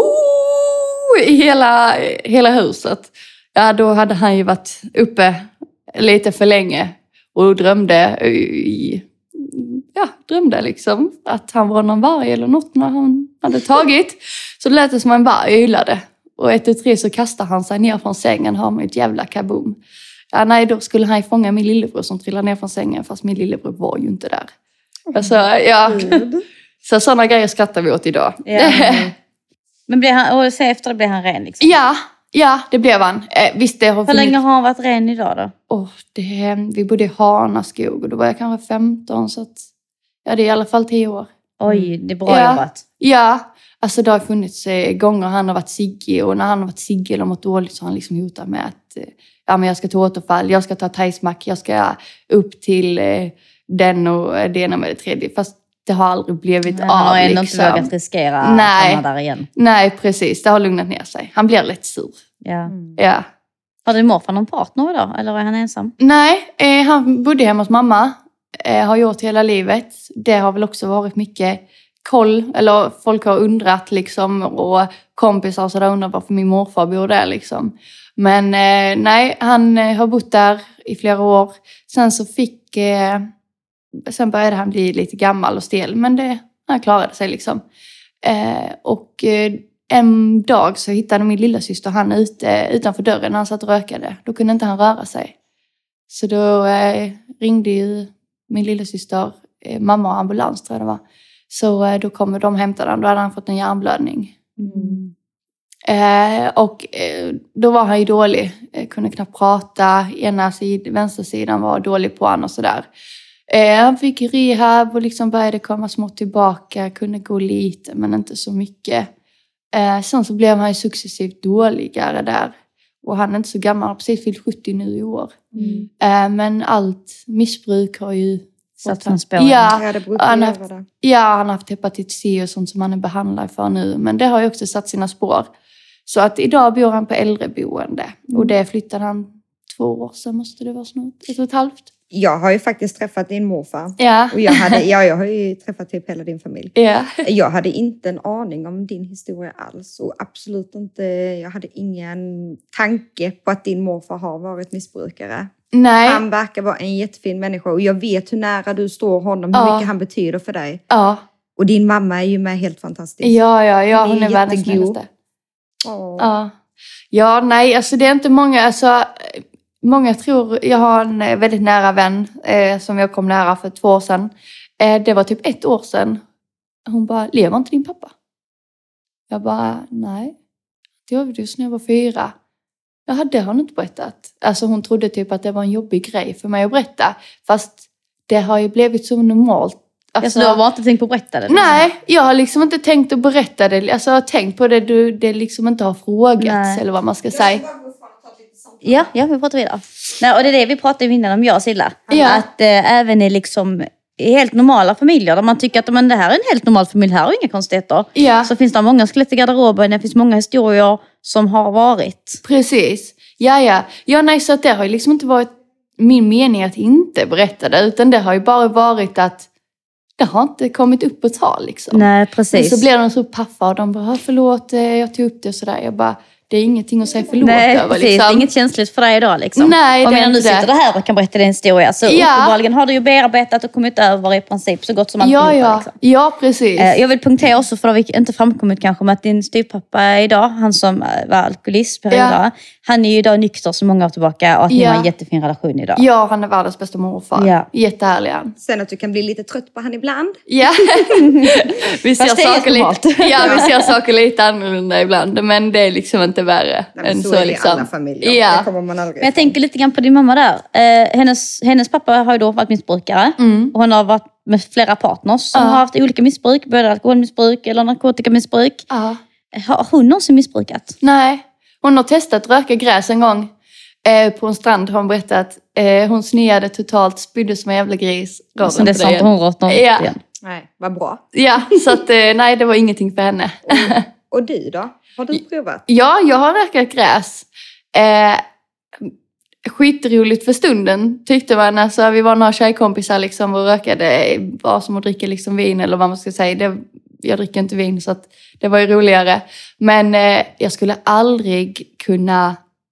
i hela, hela huset. Ja, då hade han ju varit uppe lite för länge och drömde i Ja, drömde liksom att han var någon varg eller något när han hade tagit. Så det lät det som en varg ylade. Och ett och tre så kastade han sig ner från sängen och har med ett jävla kaboom. Ja, nej, då skulle han fånga min lillebror som trillade ner från sängen. Fast min lillebror var ju inte där. Alltså, ja. Så sådana grejer skrattar vi åt idag. Ja. Men blev han, och så efter det blev han ren liksom? Ja, ja det blev han. Eh, visst, det har Hur funnits... länge har han varit ren idag då? Oh, det, vi bodde i Hanaskog och då var jag kanske femton så att... Ja, det är i alla fall tio år. Oj, det är bra ja, jobbat. Ja, alltså det har funnits eh, gånger han har varit siggig. Och när han har varit siggig eller mått dåligt så har han liksom hotat med att... Eh, ja, men jag ska ta återfall, jag ska ta thai-smack, jag ska upp till eh, den och det ena med det tredje. Fast det har aldrig blivit men av. Han har ändå liksom. inte vågat riskera Nej. att hamna där igen. Nej, precis. Det har lugnat ner sig. Han blir lite sur. Ja. Mm. Ja. Har din morfar någon partner idag? Eller är han ensam? Nej, eh, han bodde hemma hos mamma. Eh, har gjort hela livet. Det har väl också varit mycket koll. Eller folk har undrat liksom. Och kompisar och sådär undrar varför min morfar bor där liksom. Men eh, nej, han eh, har bott där i flera år. Sen så fick... Eh, sen började han bli lite gammal och stel. Men det, han klarade sig liksom. Eh, och eh, en dag så hittade min lilla syster han ute utanför dörren när han satt och rökade. Då kunde inte han röra sig. Så då eh, ringde ju min lilla syster, eh, mamma och ambulans tror jag det var. Så eh, då kommer de hämta den. Då hade han fått en hjärnblödning. Mm. Eh, och eh, då var han ju dålig. Eh, kunde knappt prata. Ena sid, vänstersidan var dålig på han och sådär. Eh, han fick rehab och liksom började komma smått tillbaka. Kunde gå lite men inte så mycket. Eh, sen så blev han ju successivt dåligare där. Och han är inte så gammal. Han har precis fyllt sjuttio nu i år. Mm. Eh, men allt missbruk har ju... Satt han spår. Ja, ja, det han har haft, ja, han har haft hepatit C och sånt som han är behandlad för nu. Men det har ju också satt sina spår. Så att idag bor han på äldreboende. Mm. Och det flyttade han två år sedan måste det vara snart. Ett och ett halvt. Jag har ju faktiskt träffat din morfar. Ja. Och jag, hade, ja, jag har ju träffat typ hela din familj. Ja. Jag hade inte en aning om din historia alls. Och absolut inte, jag hade ingen tanke på att din morfar har varit missbrukare. Nej. Han verkar vara en jättefin människa. Och jag vet hur nära du står honom. Hur Ja. mycket han betyder för dig. Ja. Och din mamma är ju med helt fantastisk. Ja, ja, ja. Hon är, är världens jättegod. snällaste. Ja. Ja, nej, alltså det är inte många, alltså många tror, jag har en väldigt nära vän eh, som jag kom nära för två år sedan. Eh, det var typ ett år sedan. Hon bara, lever inte din pappa? Jag bara, nej. Det var just när jag var fyra. Jaha, det har hon inte berättat. Alltså hon trodde typ att det var en jobbig grej för mig att berätta. Fast det har ju blivit så normalt. Alltså, alltså du har inte tänkt på att berätta det? Nej, jag har liksom inte tänkt att berätta det. Alltså jag har tänkt på det du det liksom inte har frågats. Nej. Eller vad man ska säga. Ja, ja, vi pratar vidare. Nej, och det är det vi pratade innan om jag och Silla. Ja. Att eh, även i liksom helt normala familjer där man tycker att men, det här är en helt normal familj, här har inga konstigheter. Ja. Så finns det många skelett i garderoben, det finns många historier som har varit. Precis. Ja, ja. Ja, nej, så att det har ju liksom inte varit min mening att inte berätta det. Utan det har ju bara varit att det har inte kommit upp på tal liksom. Nej, precis. Men så blir de så paffa och de bara, förlåt, jag tog upp det och sådär. Jag bara, det är ingenting att säga förlåt Nej, över. Precis. Liksom. Det är inget känsligt för dig idag liksom. Nej, och det är medan du inte sitter det. här och kan berätta din historia så Ja. uppenbarligen har du ju bearbetat och kommit över i princip så gott som allt. Ja, ja. Liksom. Ja, precis. Eh, jag vill punktera också för det har inte framkommit kanske med att din styvpappa idag, han som var alkoholist per Ja. idag, han är ju idag nykter så många år tillbaka och att ni Ja. har en jättefin relation idag. Ja, han är världens bästa morfar. Ja. Jättehärlig han. Sen att du kan bli lite trött på han ibland. Ja, vi ser, Fast det är saker normalt. lite, ja, vi ser saker lite annorlunda ibland. Men det är liksom inte värre Nej, än så, så. är det Liksom. i alla familjer. Ja. Det kommer man aldrig Men jag tänker lite grann på din mamma där. Eh, hennes, hennes pappa har ju då varit missbrukare. Mm. Och hon har varit med flera partners som Ja. har haft olika missbruk. Både alkoholmissbruk eller narkotikamissbruk. Ja. Har hon någonsin missbrukat? Nej, hon har testat röka gräs en gång. Eh, på en strand har hon berättat. Eh, hon sneade totalt, spydde som en jävla gris. Och sen dess har inte hon rått något Ja. igen. Nej, vad bra. Ja, så att, eh, nej, det var ingenting för henne. Och du då? Har du provat? Ja, jag har rökat gräs. Eh, skitroligt för stunden tyckte man. Alltså, vi var några tjejkompisar liksom och rökade. Var som att dricka liksom vin eller vad man ska säga. Det, jag dricker inte vin så att det var ju roligare. Men eh, jag skulle aldrig kunna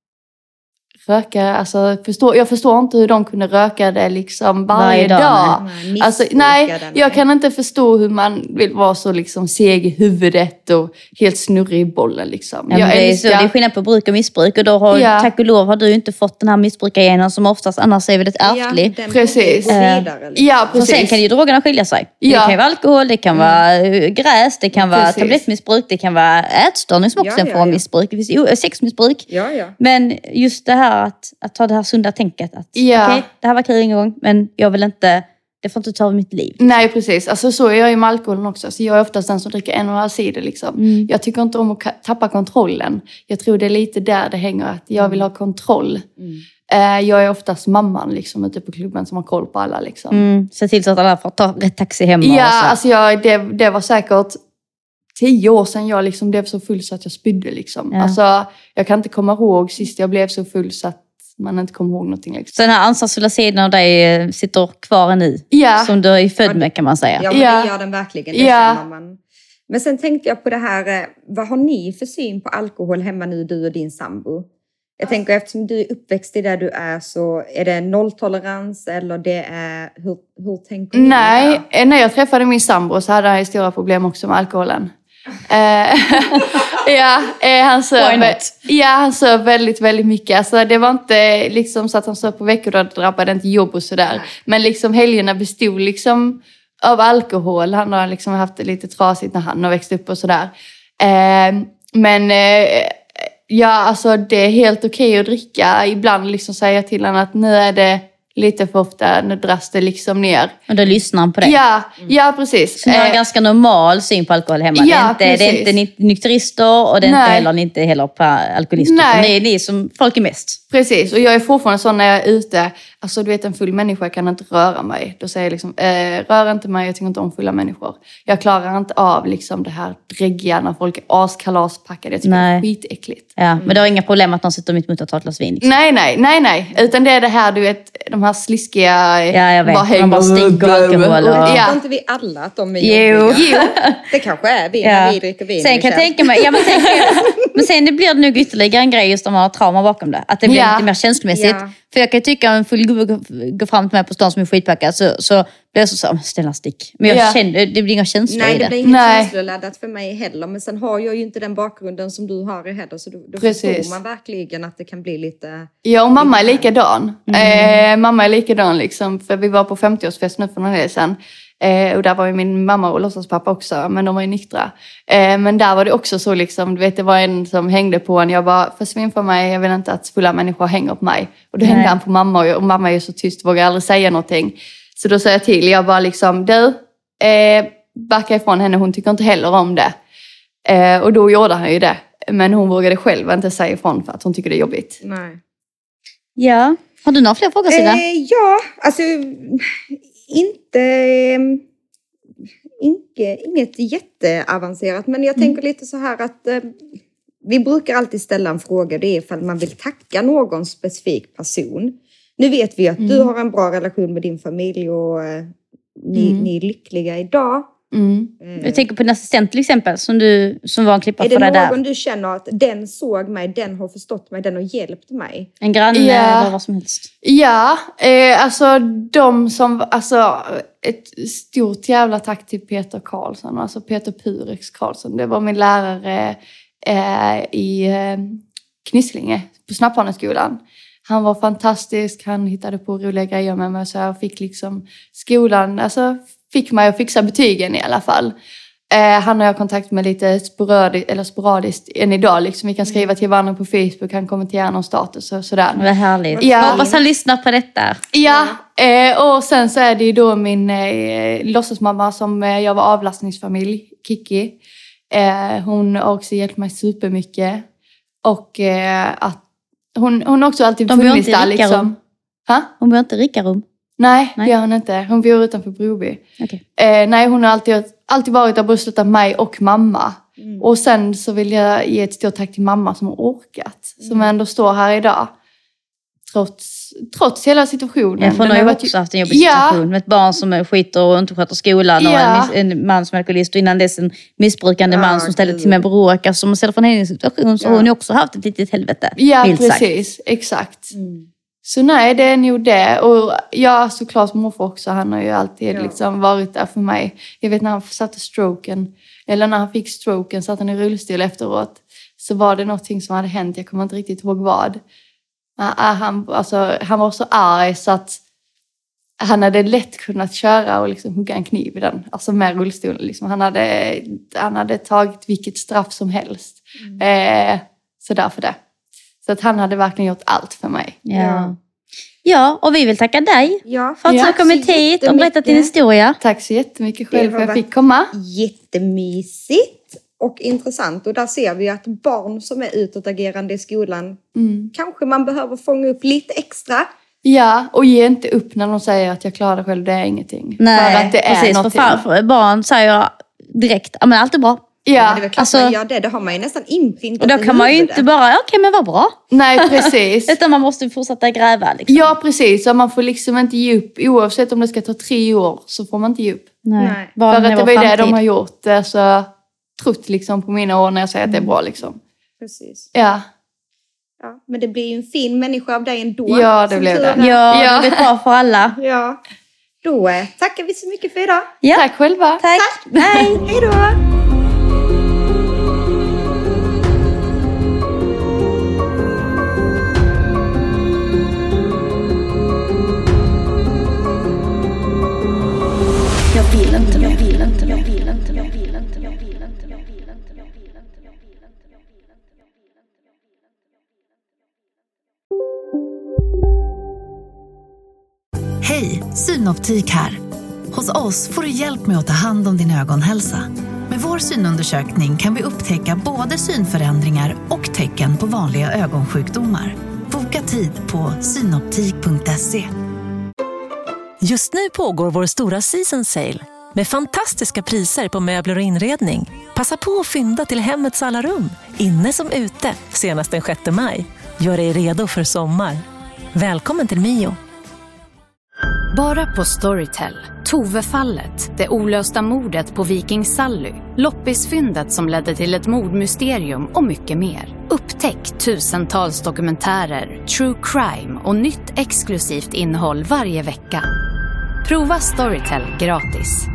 röka. Alltså, förstå, jag förstår inte hur de kunde röka det liksom varje, Varje dag, dag. nej. Alltså, Missbruka nej, den, jag nej. kan inte förstå hur man vill vara så liksom seg i huvudet och helt snurrig i bollen liksom. Ja, jag men det, är så, älskar... det är skillnad på bruk och missbruk. Och då har, Ja. tack och lov har du inte fått den här missbrukargenen som oftast annars är väldigt ärftlig. Ja, den Precis. går vidare, liksom. Ja, Och precis. sen kan ju drogerna skilja sig. Ja. Det kan ju vara alkohol, det kan vara eh, gräs, det kan vara Precis. tablettmissbruk, det kan vara ätstörning som också Ja, är en ja, form av ja. missbruk. Det finns ju sexmissbruk. Ja, ja. Men just det här att, att ta det här sunda tänket. Att Ja. okej, det här var kul en gång, men jag vill inte, det får inte ta över mitt liv. Nej, precis. Alltså, så är jag ju med alkoholen också. Så jag är oftast den som dricker en och en halv cider. Liksom. Mm. Jag tycker inte om att ka- tappa kontrollen. Jag tror det är lite där det hänger. Att jag vill ha kontroll. Mm. Eh, jag är oftast mamman liksom, ute på klubben som har koll på alla. Liksom. Mm, se till så att alla får ta rätt taxi hemma. och Ja, så. alltså jag, det, det var säkert tio år sedan jag liksom blev så full så att jag spydde. Liksom. Ja. Alltså, jag kan inte komma ihåg sist jag blev så full så att man inte kommer ihåg någonting. Liksom. Så den här ansvarsfulla sidan av dig eh, sitter kvar nu. Ja. Som du är född med kan man säga. Ja, men Ja. det gör den verkligen. Det Ja. känner man. Men sen tänkte jag på det här, eh, vad har ni för syn på alkohol hemma nu, du och din sambo? Jag tänker eftersom du är uppväxt i där du är så är det nolltolerans eller det är, hur, hur tänker ni? Nej, eh, när jag träffade min sambo så hade han stora problem också med alkoholen. Eh, ja, eh, han söp, Why not? ja, han söp väldigt, väldigt mycket. Alltså, det var inte liksom så att han söp på veckor då drabbade inte jobb och sådär. Men liksom helgerna bestod liksom av alkohol. Han har liksom haft det lite trasigt när han har växt upp och sådär. Eh, men eh, ja, alltså det är helt okej att dricka. Ibland liksom säger jag till honom att nu är det lite för ofta, nu dras det liksom ner. Och då lyssnar han på det. Ja, ja precis. Så ni har en Eh, ganska normal syn på alkohol hemma. Ja, det, är inte, det är precis. inte ny- nykterister och det är inte Nej. heller, ni är inte heller på alkoholister. Nej. utan Det är ni som folk är mest. Precis, och jag är fortfarande sån när jag är ute. Alltså du vet, en full människa kan inte röra mig. Då säger jag liksom, eh, rör inte mig, jag tycker inte om fulla människor. Jag klarar inte av liksom det här dräggiga när folk är askalaspackade. Jag tycker Nej. det är skitäckligt. Ja, men det har inga problem att någon sitter mitt emot och tar ett glas vin. Liksom. Nej, nej, nej, nej. Utan det är det här, du vet, de här sliskiga... Ja, jag vet. Bara hänger man bara stinker alkohol. Och... Ja. Inte vi alla att de är jo. jobbiga? Det kanske är vi när ja. vi dricker vin. Sen kan jag tänka mig... Ja, men, sen, men sen det blir det nog ytterligare en grej just om man har trauma bakom det. Att det blir ja. lite mer känslomässigt. Ja. För jag kan tycka att en full gubbe går fram till mig på stan som är skitpackad så, så blir jag så så ställa stick. Men jag ja. känner, det blir inga känslor Nej, i det. Nej, det blir inget känsloladdat för mig heller. Men sen har jag ju inte den bakgrunden som du har i heller. Så då, då förstår man verkligen att det kan bli lite... Ja, och mamma är likadan. Mm. Eh, mamma är likadan liksom. För vi var på femtioårsfest nu för några år sedan. Eh, och där var ju min mamma och låtsaspappa också. Men de var ju nyktra. Eh, men där var det också så liksom. Du vet, det var en som hängde på en. Jag bara, försvinn för mig. Jag vill inte att fulla människor hänger på mig. Och då Nej. hängde han på mamma. Och, och mamma är ju så tyst. Vågar aldrig säga någonting. Så då sa jag till. Jag bara liksom, du. Eh, backa ifrån henne. Hon tycker inte heller om det. Eh, och då gjorde han ju det. Men hon vågade själv inte säga ifrån. För att hon tycker det är jobbigt. Nej. Ja. Har du några fler frågor, Sida? Eh, ja, alltså... Inte, inte, inget jätteavancerat. Men jag tänker mm. lite så här att eh, vi brukar alltid ställa en fråga. Det är ifall man vill tacka någon specifik person. Nu vet vi att mm. du har en bra relation med din familj och eh, ni, mm. ni är lyckliga idag. Mm. Eh, jag tänker på en assistent till exempel som, du, som var en klippare för dig där. Är det någon du känner att den såg mig, den har förstått mig, den har hjälpt mig? En granne ja. eller vad som helst? Ja, eh, alltså de som, alltså ett stort jävla tack till Peter Karlsson, alltså Peter Purex Karlsson. Det var min lärare eh, i eh, Knislinge på Snapphaneskolan. Han var fantastisk, han hittade på roliga grejer med mig så jag fick liksom skolan, alltså fick mig att fixa betygen i alla fall. Eh, han har jag kontakt med lite sporadiskt, eller sporadiskt än idag. Liksom. Vi kan skriva till varandra på Facebook, han kommenterar någon status och sådär. Det är härligt. Ja. Hoppas han lyssnar på detta. Ja, eh, och sen så är det ju då min eh, låtsasmamma som eh, jag var avlastningsfamilj, Kiki. Eh, hon har också hjälpt mig supermycket. Och eh, att hon, hon har också alltid funnits där liksom. Ha? Hon bor inte i Rikarum. Nej, nej, det gör hon inte. Hon bor utanför Broby. Okay. Eh, nej, hon har alltid, alltid varit där och stöttat mig och mamma. Mm. Och sen så vill jag ge ett stort tack till mamma som har orkat. Mm. Som ändå står här idag. Trots, trots hela situationen. Ja, för hon har ju också haft en jobbig ja. situation. Med ett barn som skiter och inte sköter skolan. Ja. Och en, en man som är alkoholist. Och innan dess en missbrukande ja, man som ställde till med bråk. Alltså, som ställer från hennes situation. Så ja. hon har också haft ett litet helvete. Ja, precis. Sagt. Exakt. Mm. Så nej, det är nog det. Och ja, såklart morfar också. Han har ju alltid ja. liksom varit där för mig. Jag vet när han satte stroken. Eller när han fick stroken satt han i rullstol efteråt. Så var det någonting som hade hänt. Jag kommer inte riktigt ihåg vad. Han, alltså, han var så arg så att han hade lätt kunnat köra och liksom hugga en kniv i den. Alltså med rullstolen. Liksom. Han, hade, han hade tagit vilket straff som helst. Mm. Eh, så därför det. Så att han hade verkligen gjort allt för mig. Ja, ja och vi vill tacka dig ja. för att ja. du kommit hit och berättat din historia. Tack så jättemycket själv för att jag fick komma. Jättemysigt och intressant. Och där ser vi att barn som är utåtagerande i skolan mm. kanske man behöver fånga upp lite extra. Ja, och ge inte upp när de säger att jag klarar det själv, det är ingenting. Nej, för att det är precis. För, far, för barn säger jag direkt, ja men allt är bra. Ja, det är väl klart alltså, man gör det. Det har man ju nästan inprintat. Och då kan man ju inte bara, okej okay, men vad bra. Nej, precis. Utan man måste fortsätta gräva liksom. Ja, precis. Så man får liksom inte ge upp. Oavsett om det ska ta tre år så får man inte ge upp. Nej. Nej. För att det var ju det de har gjort. Alltså, trott liksom på mina år när jag säger mm. att det är bra liksom. Precis. Ja. Ja, men det blir ju en fin människa av dig ändå. Ja, det blev det. Ja, ja, det blir bra för alla. Ja. Då tackar vi så mycket för idag. Ja. Tack själva. Tack. Tack. Nej. Hej då. Jag vill inte, jag vill inte, jag vill inte, jag vill inte, jag vill inte, jag vill inte. Hej, Synoptik här. Hos oss får du hjälp med att ta hand om din ögonhälsa. Med vår synundersökning kan vi upptäcka både synförändringar och tecken på vanliga ögonsjukdomar. Boka tid på synoptik punkt se. Just nu pågår vår stora season sale med fantastiska priser på möbler och inredning. Passa på att fynda till hemmets alla rum, inne som ute, senast den sjätte maj. Gör dig redo för sommar. Välkommen till Mio. Bara på Storytel. Tove-fallet, det olösta mordet på Viking Sally, loppisfyndet som ledde till ett mordmysterium och mycket mer. Upptäck tusentals dokumentärer, true crime och nytt exklusivt innehåll varje vecka. Prova Storytel gratis.